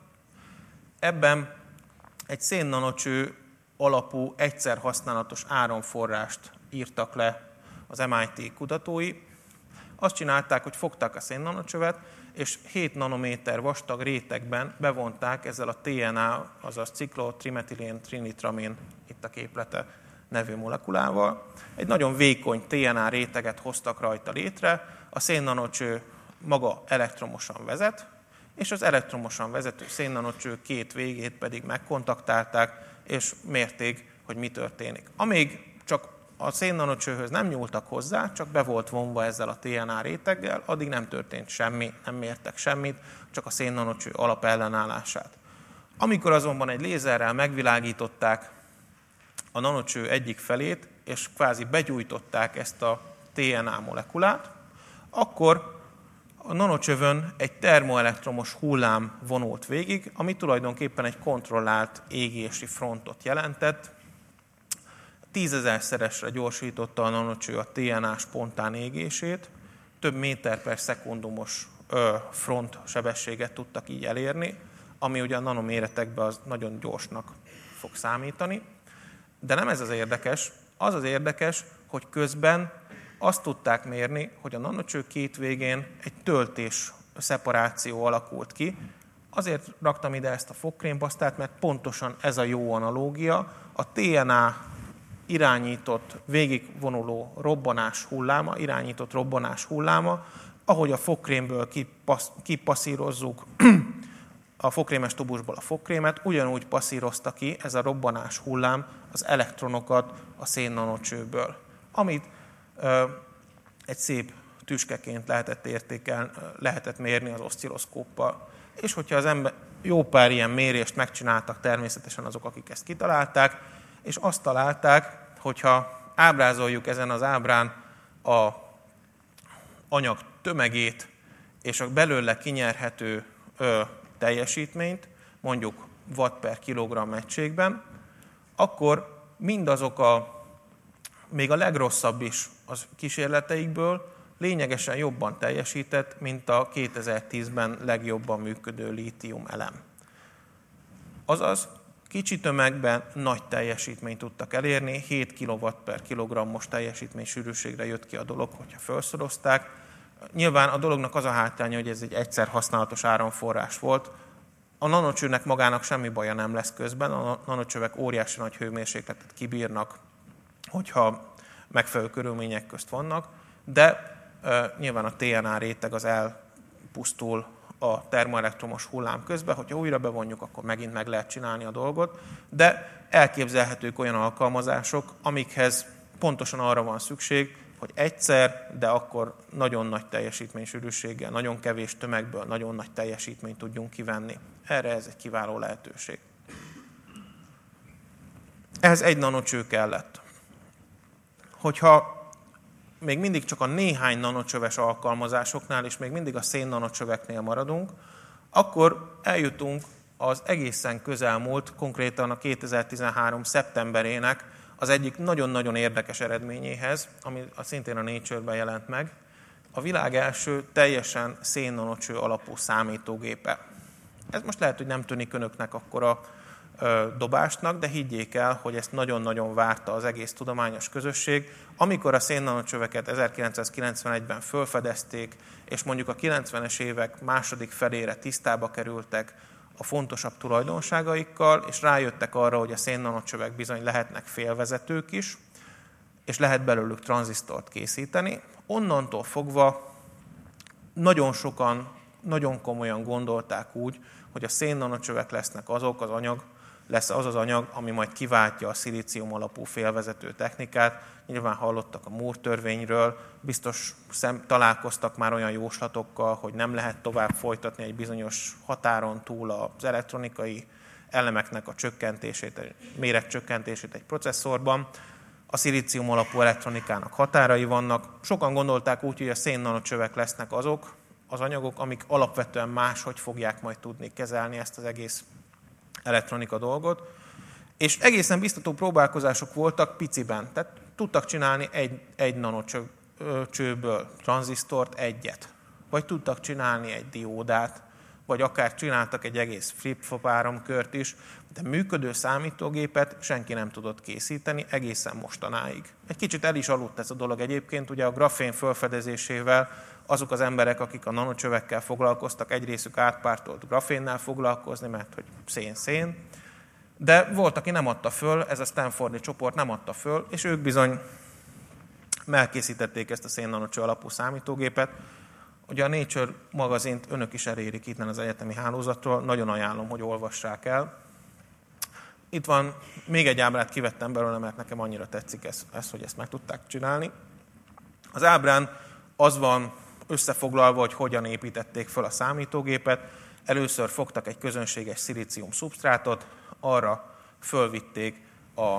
Ebben egy szénnanocső alapú, egyszer használatos áramforrást írtak le az em i té kutatói. Azt csinálták, hogy fogták a szénnanocsövet, és hét nanométer vastag rétegben bevonták ezzel a té en á, azaz ciklotrimetilén trinitramin, itt a képlete nevű molekulával. Egy nagyon vékony té en á réteget hoztak rajta létre, a szénnanocső maga elektromosan vezet, és az elektromosan vezető szénnanocső két végét pedig megkontaktálták, és mérték, hogy mi történik. Amíg csak a szénnanocsőhöz nem nyúltak hozzá, csak be volt vonva ezzel a té en á réteggel, addig nem történt semmi, nem mértek semmit, csak a szénnanocső alapellenállását. Amikor azonban egy lézerrel megvilágították a nanocső egyik felét, és kvázi begyújtották ezt a té en á molekulát, akkor a nanocsövön egy termoelektromos hullám vonult végig, ami tulajdonképpen egy kontrollált égési frontot jelentett. Tízezerszeresre gyorsította a nanocső a té en á spontán égését, több méter per szekundumos ö, front sebességet tudtak így elérni, ami ugye a nanoméretekben az nagyon gyorsnak fog számítani. De nem ez az érdekes, az az érdekes, hogy közben azt tudták mérni, hogy a nanocső két végén egy töltés szeparáció alakult ki. Azért raktam ide ezt a fogkrémpasztát, mert pontosan ez a jó analógia. A té en á irányított, végigvonuló robbanás hulláma, irányított robbanás hulláma, ahogy a fogkrémből kipasz, kipasszírozzuk a fogkrémes tubusból a fogkrémet, ugyanúgy passzírozta ki ez a robbanás hullám az elektronokat a szénnanocsőből. Amit ö, egy szép tüskeként lehetett értékelni, lehetett mérni az oszcilloszkóppal. És hogyha az ember jó pár ilyen mérést megcsináltak természetesen azok, akik ezt kitalálták, és azt találták, hogyha ábrázoljuk ezen az ábrán a anyag tömegét és a belőle kinyerhető ö, teljesítményt, mondjuk watt per kilogramm egységben, akkor mindazok a, még a legrosszabb is az kísérleteikből lényegesen jobban teljesített, mint a kétezer-tízben legjobban működő lítium elem. Azaz, kicsi tömegben nagy teljesítményt tudtak elérni, hét kilowatt per kilogrammos teljesítmény sűrűségre jött ki a dolog, hogyha felszorozták. Nyilván a dolognak az a hátránya, hogy ez egy egyszer használatos áramforrás volt. A nanocsőnek magának semmi baja nem lesz közben, a nanocsövek óriási nagy hőmérsékletet kibírnak, hogyha megfelelő körülmények közt vannak, de e, nyilván a té en á réteg az elpusztul a termoelektromos hullám közben, hogyha újra bevonjuk, akkor megint meg lehet csinálni a dolgot, de elképzelhetők olyan alkalmazások, amikhez pontosan arra van szükség, hogy egyszer, de akkor nagyon nagy teljesítménysűrűséggel, nagyon kevés tömegből nagyon nagy teljesítményt tudjunk kivenni. Erre ez egy kiváló lehetőség. Ehhez egy nanocső kellett. Hogyha még mindig csak a néhány nanocsöves alkalmazásoknál, és még mindig a szénnanocsöveknél maradunk, akkor eljutunk az egészen közelmúlt, konkrétan a kétezer-tizenhárom szeptemberének az egyik nagyon-nagyon érdekes eredményéhez, ami szintén a Nature-ben jelent meg, a világ első teljesen szénnanocső alapú számítógépe. Ez most lehet, hogy nem tűnik önöknek akkora ö, dobásnak, de higgyék el, hogy ezt nagyon-nagyon várta az egész tudományos közösség. Amikor a szénnanocsöveket ezerkilencszázkilencvenegyben felfedezték, és mondjuk a kilencvenes évek második felére tisztába kerültek a fontosabb tulajdonságaikkal, és rájöttek arra, hogy a szénnanocsövek bizony lehetnek félvezetők is, és lehet belőlük tranzisztort készíteni. Onnantól fogva nagyon sokan, nagyon komolyan gondolták úgy, hogy a szénnanocsövek lesznek azok az anyag, lesz az az anyag, ami majd kiváltja a szilícium alapú félvezető technikát. Nyilván hallottak a Moore törvényről, biztos szem, találkoztak már olyan jóslatokkal, hogy nem lehet tovább folytatni egy bizonyos határon túl az elektronikai elemeknek a csökkentését, méretcsökkentését egy processzorban. A szilícium alapú elektronikának határai vannak. Sokan gondolták úgy, hogy a szénnanocsövek lesznek azok az anyagok, amik alapvetően máshogy fogják majd tudni kezelni ezt az egész elektronika dolgot. És egészen biztató próbálkozások voltak piciben. Tehát tudtak csinálni egy, egy nanocsőből tranzisztort, egyet. Vagy tudtak csinálni egy diódát, vagy akár csináltak egy egész flip-flop áramkört is, de működő számítógépet senki nem tudott készíteni egészen mostanáig. Egy kicsit el is aludt ez a dolog egyébként, ugye a grafén felfedezésével azok az emberek, akik a nanocsövekkel foglalkoztak, egy részük átpártolt grafénnel foglalkozni, mert hogy szén-szén, de volt, aki nem adta föl, ez a Stanfordi csoport nem adta föl, és ők bizony elkészítették ezt a szénnanocső alapú számítógépet. Ugye a Nature magazint önök is elérik innen az egyetemi hálózatról, nagyon ajánlom, hogy olvassák el. Itt van, még egy ábrát kivettem belőle, mert nekem annyira tetszik ez, ez, hogy ezt meg tudták csinálni. Az ábrán az van összefoglalva, hogy hogyan építették fel a számítógépet. Először fogtak egy közönséges szilícium szubsztrátot, arra fölvitték a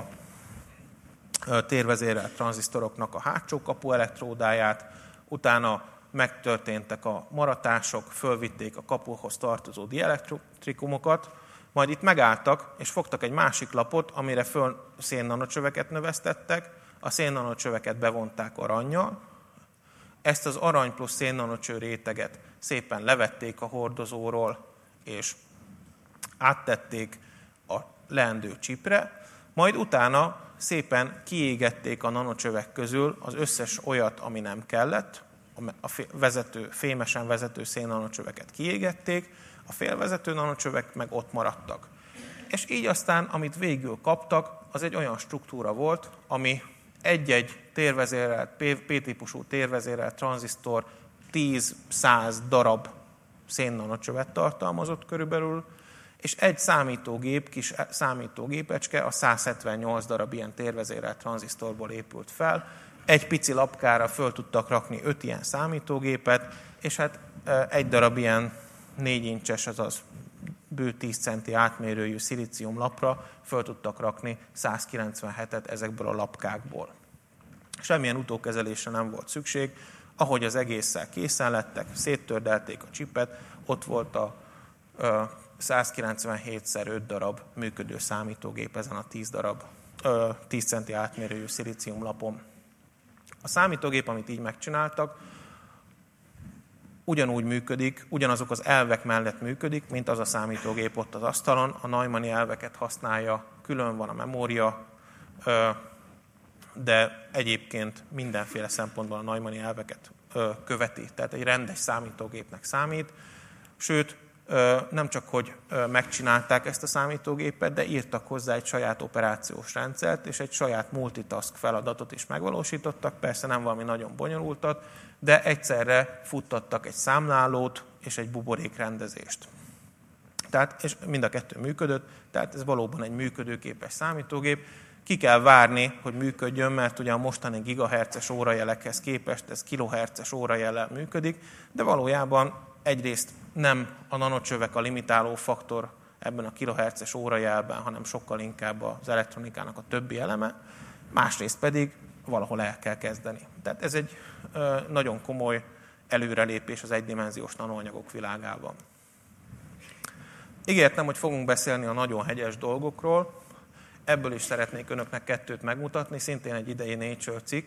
térvezérelt tranzisztoroknak a hátsó kapu elektródáját, utána megtörténtek a maratások, fölvitték a kapuhoz tartozó dielektrikumokat, majd itt megálltak, és fogtak egy másik lapot, amire föl szénnanocsöveket növesztettek, a szénnanocsöveket bevonták arannyal, ezt az arany plusz szénnanocső réteget szépen levették a hordozóról, és áttették a leendő csipre, majd utána szépen kiégették a nanocsövek közül az összes olyat, ami nem kellett, a vezető, fémesen vezető szénnanocsöveket kiégették, a félvezető nanocsövek meg ott maradtak. És így aztán, amit végül kaptak, az egy olyan struktúra volt, ami egy-egy térvezérelt, P-típusú térvezérelt tranzisztor tíz-száz darab szénnanocsövet tartalmazott körülbelül, és egy számítógép, kis számítógépecske a száz hetvennyolc darab ilyen térvezérelt tranzisztorból épült fel. egy pici lapkára föl tudtak rakni öt ilyen számítógépet, és hát egy darab ilyen négy incses, azaz bő tíz centi átmérőjű szilícium lapra föl tudtak rakni százkilencvenhetet ezekből a lapkákból. Semmilyen utókezelésre nem volt szükség, ahogy az egésszel készen lettek, széttördelték a csipet, ott volt a százkilencvenhét szer öt darab működő számítógép ezen a tíz darab, tíz centi átmérőjű szilícium lapon. A számítógép, amit így megcsináltak, ugyanúgy működik, ugyanazok az elvek mellett működik, mint az a számítógép ott az asztalon. A Neumanni elveket használja, külön van a memória, de egyébként mindenféle szempontból a Neumanni elveket követi. Tehát egy rendes számítógépnek számít. Sőt, nem csak, hogy megcsinálták ezt a számítógépet, de írtak hozzá egy saját operációs rendszert, és egy saját multitask feladatot is megvalósítottak. Persze nem valami nagyon bonyolultat, de egyszerre futtattak egy számlálót és egy buborékrendezést. Tehát, és mind a kettő működött, tehát ez valóban egy működőképes számítógép. Ki kell várni, hogy működjön, mert ugye a mostani gigahertzes órajelekhez képest ez kilohertzes órajellel működik, de valójában egyrészt nem a nanocsövek a limitáló faktor ebben a kilohertzes órajelben, hanem sokkal inkább az elektronikának a többi eleme, másrészt pedig valahol el kell kezdeni. Tehát ez egy nagyon komoly előrelépés az egydimenziós nanoanyagok világában. Ígértem, hogy fogunk beszélni a nagyon hegyes dolgokról. Ebből is szeretnék önöknek kettőt megmutatni, szintén egy idei Nature cikk,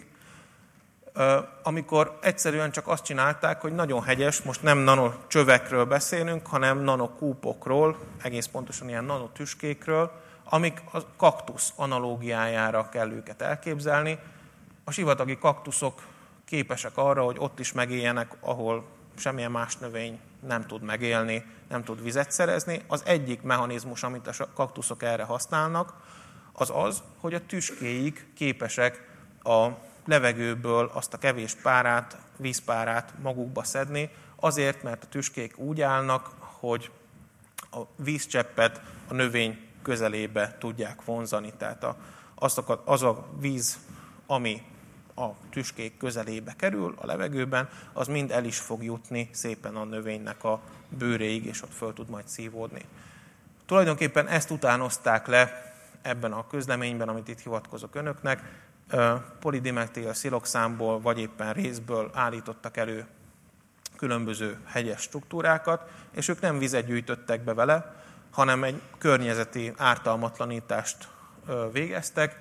amikor egyszerűen csak azt csinálták, hogy nagyon hegyes, most nem nanocsövekről beszélünk, hanem nanokúpokról, egész pontosan ilyen nanotüskékről, amik a kaktusz analógiájára kell őket elképzelni. A sivatagi kaktuszok képesek arra, hogy ott is megéljenek, ahol semmilyen más növény nem tud megélni, nem tud vizet szerezni. Az egyik mechanizmus, amit a kaktuszok erre használnak, az az, hogy a tüskéik képesek a levegőből azt a kevés párát, vízpárát magukba szedni, azért, mert a tüskék úgy állnak, hogy a vízcseppet a növény közelébe tudják vonzani. Tehát a, azokat, az a víz, ami a tüskék közelébe kerül a levegőben, az mind el is fog jutni szépen a növénynek a bőréig, és ott föl tud majd szívódni. Tulajdonképpen ezt utánozták le ebben a közleményben, amit itt hivatkozok önöknek, polidimetil sziloxánból vagy éppen részből állítottak elő különböző hegyes struktúrákat, és ők nem vizet gyűjtöttek be vele, hanem egy környezeti ártalmatlanítást végeztek.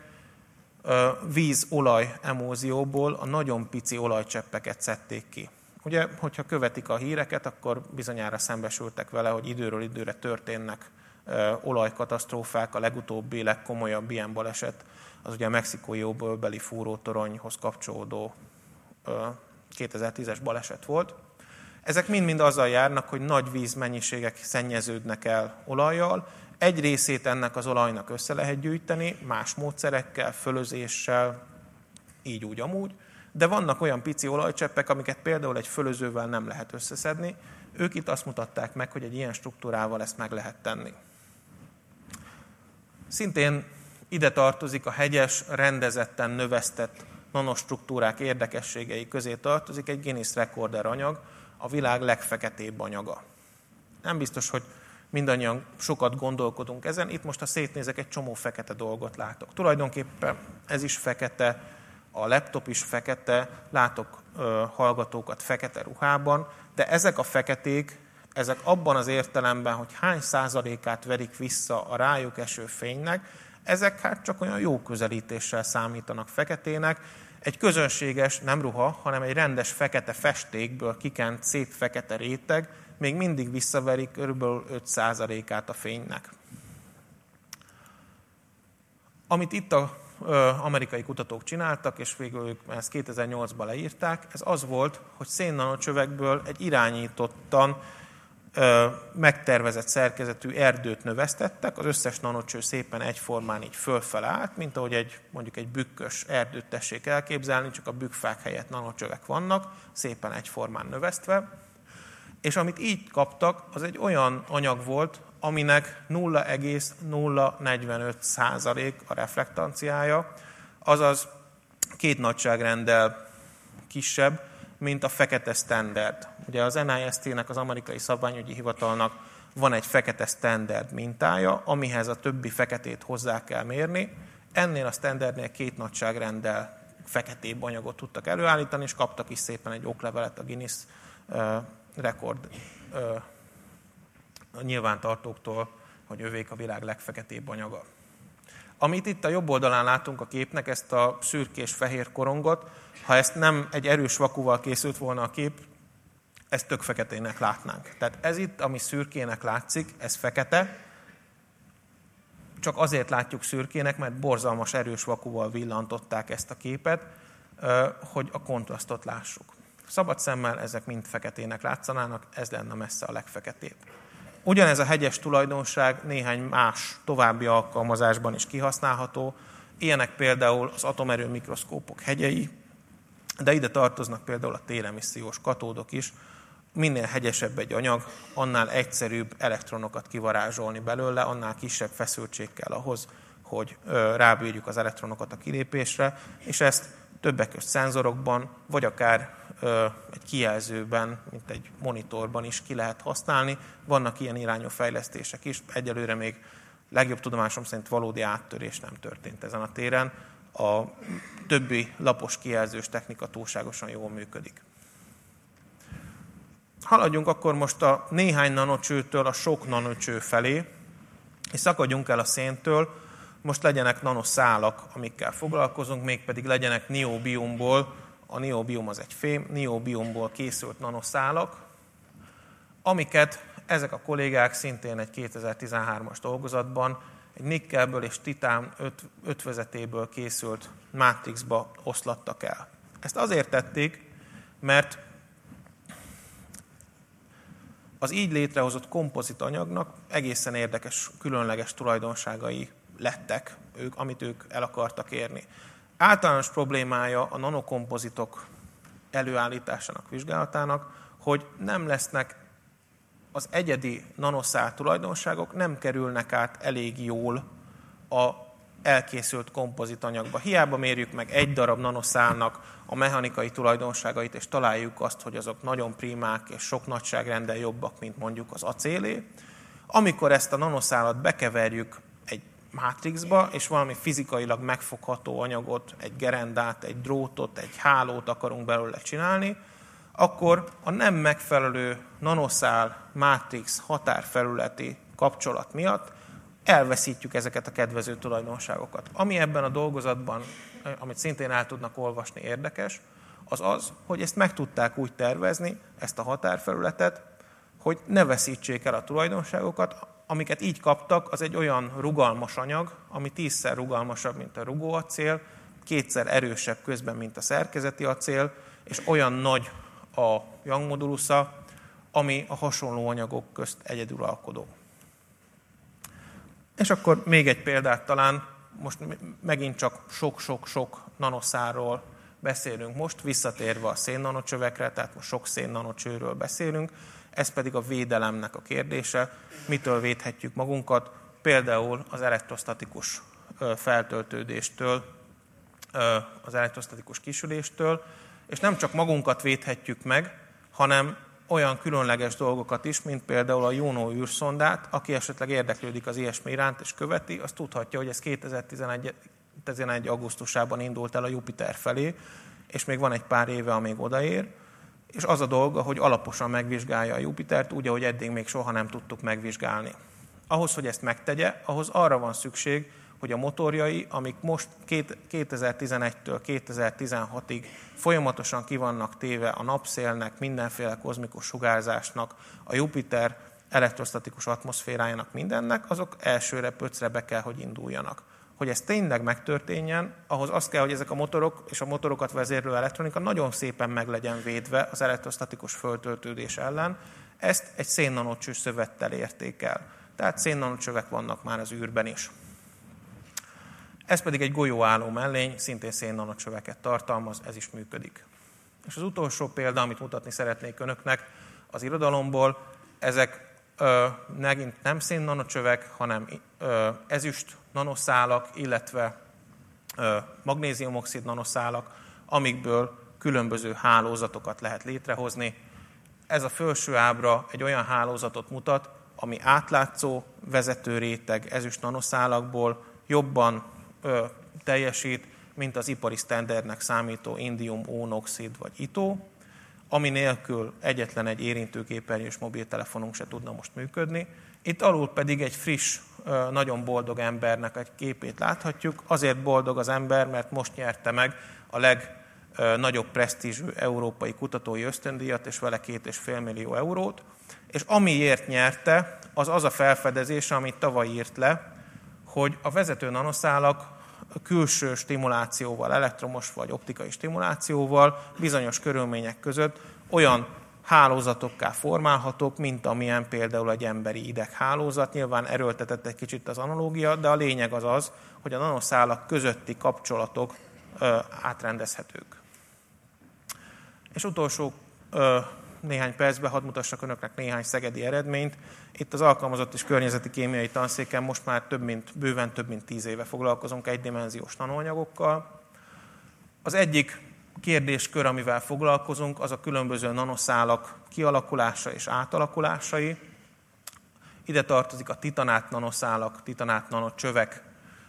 Víz-olaj emulzióból a nagyon pici olajcseppeket szedték ki. Ugye, hogyha követik a híreket, akkor bizonyára szembesültek vele, hogy időről időre történnek olajkatasztrófák. A legutóbbi, legkomolyabb ilyen baleset az ugye a mexikói öbölbeli fúrótoronyhoz kapcsolódó kétezer-tízes baleset volt. Ezek mind-mind azzal járnak, hogy nagy vízmennyiségek szennyeződnek el olajjal. Egy részét ennek az olajnak össze lehet gyűjteni, más módszerekkel, fölözéssel, így úgy amúgy, de vannak olyan pici olajcseppek, amiket például egy fölözővel nem lehet összeszedni. Ők itt azt mutatták meg, hogy egy ilyen struktúrával ezt meg lehet tenni. Szintén ide tartozik a hegyes, rendezetten növesztett nanostruktúrák érdekességei közé tartozik egy Guinness Recorder anyag, a világ legfeketébb anyaga. Nem biztos, hogy mindannyian sokat gondolkodunk ezen. Itt most, ha szétnézek, egy csomó fekete dolgot látok. Tulajdonképpen ez is fekete, a laptop is fekete, látok ö, hallgatókat fekete ruhában, de ezek a feketék, ezek abban az értelemben, hogy hány százalékát verik vissza a rájuk eső fénynek, ezek hát csak olyan jó közelítéssel számítanak feketének. Egy közönséges, nem ruha, hanem egy rendes fekete festékből kikent szép fekete réteg még mindig visszaveri kb. öt százalékát a fénynek. Amit itt az amerikai kutatók csináltak, és végül ők ezt kétezer-nyolcban leírták, ez az volt, hogy szénnanocsövekből egy irányítottan megtervezett szerkezetű erdőt növesztettek, az összes nanocső szépen egyformán így fölfele állt, mint ahogy egy, mondjuk egy bükkös erdőt tessék elképzelni, csak a bükkfák helyett nanocsövek vannak, szépen egyformán növesztve. És amit így kaptak, az egy olyan anyag volt, aminek nulla egész nulla negyvenöt százalék a reflektanciája, azaz két nagyságrenddel kisebb, mint a fekete standard. Ugye az en i es té-nek, az amerikai szabványügyi hivatalnak van egy fekete standard mintája, amihez a többi feketét hozzá kell mérni. Ennél a standardnél két nagyságrenddel feketébb anyagot tudtak előállítani, és kaptak is szépen egy oklevelet a Guinness uh, rekord uh, nyilvántartóktól, hogy övék a világ legfeketébb anyaga. Amit itt a jobb oldalán látunk a képnek, ezt a szürkés-fehér korongot, ha ezt nem egy erős vakúval készült volna a kép, ezt tök feketének látnánk. Tehát ez itt, ami szürkének látszik, ez fekete, csak azért látjuk szürkének, mert borzalmas erős vakúval villantották ezt a képet, hogy a kontrasztot lássuk. Szabad szemmel ezek mind feketének látszanának, ez lenne messze a legfeketébb. Ugyanez a hegyes tulajdonság néhány más további alkalmazásban is kihasználható. Ilyenek például az atomerő mikroszkópok hegyei, de ide tartoznak például a téremissziós katódok is. Minél hegyesebb egy anyag, annál egyszerűbb elektronokat kivarázsolni belőle, annál kisebb feszültség kell ahhoz, hogy rábírjuk az elektronokat a kilépésre, és ezt többek között szenzorokban, vagy akár egy kijelzőben, mint egy monitorban is ki lehet használni. Vannak ilyen irányú fejlesztések is. Egyelőre még legjobb tudomásom szerint valódi áttörés nem történt ezen a téren. A többi lapos kijelzős technika túlságosan jól működik. Haladjunk akkor most a néhány nanocsőtől a sok nanocső felé, és szakadjunk el a széntől. Most legyenek nanoszálak, amikkel foglalkozunk, mégpedig legyenek niobiumból, a niobium az egy fém, niobiumból készült nanoszálak, amiket ezek a kollégák szintén egy kétezer-tizenhármas dolgozatban egy nikkelből és titán ötvözetéből készült mátrixba oszlattak el. Ezt azért tették, mert az így létrehozott kompozit anyagnak egészen érdekes, különleges tulajdonságai lettek, ők, amit ők el akartak érni. Általános problémája a nanokompozitok előállításának, vizsgálatának, hogy nem lesznek az egyedi nanoszál tulajdonságok, nem kerülnek át elég jól a elkészült kompozitanyagba. Hiába mérjük meg egy darab nanoszálnak a mechanikai tulajdonságait, és találjuk azt, hogy azok nagyon primák és sok nagyságrendel jobbak, mint mondjuk az acélé. Amikor ezt a nanoszálat bekeverjük egy mátrixba, és valami fizikailag megfogható anyagot, egy gerendát, egy drótot, egy hálót akarunk belőle csinálni, akkor a nem megfelelő nanoszál mátrix határfelületi kapcsolat miatt elveszítjük ezeket a kedvező tulajdonságokat. Ami ebben a dolgozatban, amit szintén el tudnak olvasni, érdekes, az az, hogy ezt meg tudták úgy tervezni, ezt a határfelületet, hogy ne veszítsék el a tulajdonságokat, amiket így kaptak, az egy olyan rugalmas anyag, ami tízszer rugalmasabb, mint a rugóacél, kétszer erősebb közben, mint a szerkezeti acél, és olyan nagy a Young modulusza, ami a hasonló anyagok közt egyedülalkodó. És akkor még egy példát talán, most megint csak sok-sok-sok nanoszálról beszélünk most, visszatérve a szénnanocsövekre, tehát most sok szénnanocsőről beszélünk, ez pedig a védelemnek a kérdése, mitől védhetjük magunkat, például az elektrostatikus feltöltődéstől, az elektrostatikus kisüléstől, és nem csak magunkat védhetjük meg, hanem olyan különleges dolgokat is, mint például a Juno űrszondát, aki esetleg érdeklődik az ilyesmi iránt és követi, az tudhatja, hogy ez kétezer-tizenegy augusztusában indult el a Jupiter felé, és még van egy pár éve, amíg odaér, és az a dolga, hogy alaposan megvizsgálja a Jupitert, úgy, ahogy eddig még soha nem tudtuk megvizsgálni. Ahhoz, hogy ezt megtegye, ahhoz arra van szükség, hogy a motorjai, amik most kétezer-tizenegytől kétezer-tizenhatig folyamatosan ki vannak téve a napszélnek, mindenféle kozmikus sugárzásnak, a Jupiter elektrostatikus atmoszférájának, mindennek, azok elsőre pöcre be kell, hogy induljanak. Hogy ez tényleg megtörténjen, ahhoz azt kell, hogy ezek a motorok és a motorokat vezérlő elektronika nagyon szépen meg legyen védve az elektrostatikus föltöltődés ellen. Ezt egy szénnanocső szövettel érték el. Tehát szénnanocsövek vannak már az űrben is. Ez pedig egy golyóálló mellény, szintén szénnanocsöveket tartalmaz, ez is működik. És az utolsó példa, amit mutatni szeretnék önöknek az irodalomból, ezek ö, megint nem szénnanocsövek, hanem ö, ezüst nanoszálak, illetve magnéziumoxid nanoszálak, amikből különböző hálózatokat lehet létrehozni. Ez a felső ábra egy olyan hálózatot mutat, ami átlátszó vezetőréteg ezüst nanoszálakból jobban ö, teljesít, mint az ipari sztenderdnek számító indium-ónoxid vagy i té o, ami nélkül egyetlen egy érintőképernyős mobiltelefonunk se tudna most működni. Itt alul pedig egy friss, nagyon boldog embernek egy képét láthatjuk. Azért boldog az ember, mert most nyerte meg a legnagyobb presztízsű európai kutatói ösztöndíjat, és vele két és fél millió eurót. És amiért nyerte, az az a felfedezés, amit tavaly írt le, hogy a vezető nanoszálak külső stimulációval, elektromos vagy optikai stimulációval bizonyos körülmények között olyan hálózatokká formálhatók, mint amilyen például egy emberi ideghálózat. Nyilván erőltetett egy kicsit az analógia, de a lényeg az az, hogy a nanoszálak közötti kapcsolatok ö, átrendezhetők. És utolsó ö, néhány percben hadd mutassak önöknek néhány szegedi eredményt. Itt az alkalmazott és környezeti kémiai tanszéken most már több mint, bőven több mint tíz éve foglalkozunk egydimenziós nanoanyagokkal. Az egyik kérdéskör, amivel foglalkozunk, az a különböző nanoszálak kialakulása és átalakulásai. Ide tartozik a titanát nanoszálak, titanát nanocsövek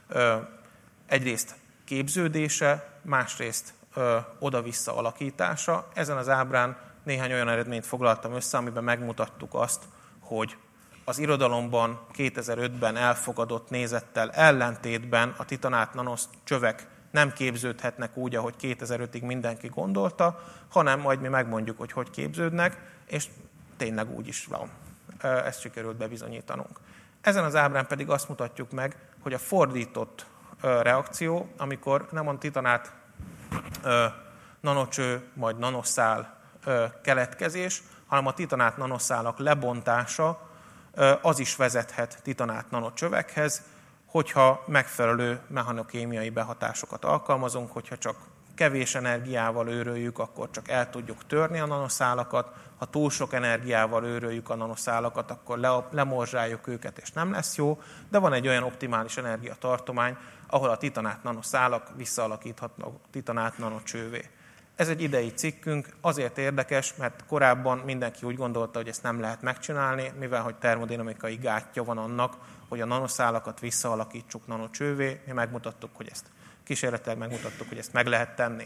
egyrészt képződése, másrészt oda-vissza alakítása. Ezen az ábrán néhány olyan eredményt foglaltam össze, amiben megmutattuk azt, hogy az irodalomban kétezer-ötben elfogadott nézettel ellentétben a titanát nanocsövek nem képződhetnek úgy, ahogy kétezer-ötig mindenki gondolta, hanem majd mi megmondjuk, hogy hogy képződnek, és tényleg úgy is van. Ezt sikerült bebizonyítanunk. Ezen az ábrán pedig azt mutatjuk meg, hogy a fordított reakció, amikor nem a titanát nanocső, majd nanoszál keletkezés, hanem a titanát nanoszálak lebontása, az is vezethet titanát nanocsövekhez, hogyha megfelelő mechanokémiai behatásokat alkalmazunk, hogyha csak kevés energiával őröljük, akkor csak el tudjuk törni a nanoszálakat, ha túl sok energiával őröljük a nanoszálakat, akkor le, lemorzsáljuk őket, és nem lesz jó, de van egy olyan optimális energiatartomány, ahol a titanát nanoszálak visszaalakíthatnak titanát nanocsővé. Ez egy idei cikkünk, azért érdekes, mert korábban mindenki úgy gondolta, hogy ezt nem lehet megcsinálni, mivel hogy termodinamikai gátja van annak, hogy a nanoszálakat visszaalakítsuk nanocsővé. Mi megmutattuk, hogy ezt kísérletileg megmutattuk, hogy ezt meg lehet tenni.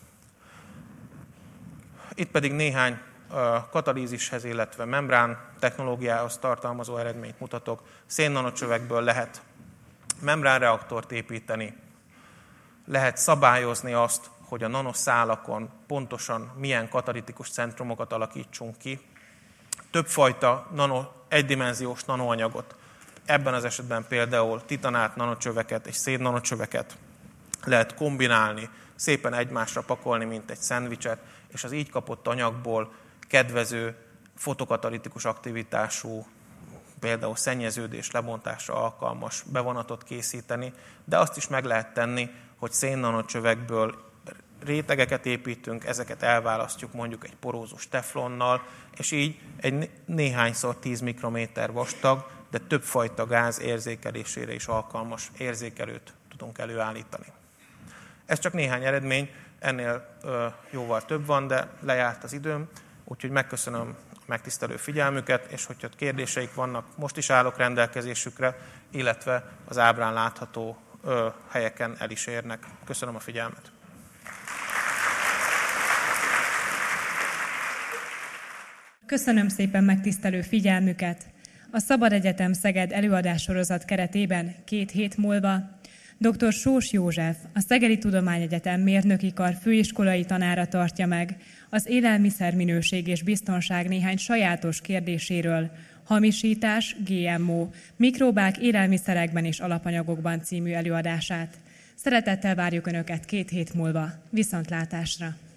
Itt pedig néhány katalízishez, illetve membrán technológiához tartalmazó eredményt mutatok. Szénnanocsövekből lehet membránreaktort építeni, lehet szabályozni azt, hogy a nanoszálakon pontosan milyen katalitikus centrumokat alakítsunk ki. Többfajta nano, egydimenziós nanoanyagot, ebben az esetben például titanát nanocsöveket és szén nanocsöveket lehet kombinálni, szépen egymásra pakolni, mint egy szendvicset, és az így kapott anyagból kedvező fotokatalitikus aktivitású, például szennyeződés lebontásra alkalmas bevonatot készíteni, de azt is meg lehet tenni, hogy szén nanocsövekből rétegeket építünk, ezeket elválasztjuk mondjuk egy porózus teflonnal, és így egy néhányszor tíz mikrométer vastag, de többfajta gáz érzékelésére is alkalmas érzékelőt tudunk előállítani. Ez csak néhány eredmény, ennél ö, jóval több van, de lejárt az időm, úgyhogy megköszönöm a megtisztelő figyelmüket, és hogyha kérdéseik vannak, most is állok rendelkezésükre, illetve az ábrán látható ö, helyeken el is érnek. Köszönöm a figyelmet! Köszönöm szépen megtisztelő figyelmüket! A Szabad Egyetem Szeged előadássorozat keretében két hét múlva dr. Sós József, a Szegedi Tudományegyetem mérnöki kar főiskolai tanára tartja meg az élelmiszerminőség és biztonság néhány sajátos kérdéséről, hamisítás, gé em o, mikróbák élelmiszerekben és alapanyagokban című előadását. Szeretettel várjuk Önöket két hét múlva. Viszontlátásra!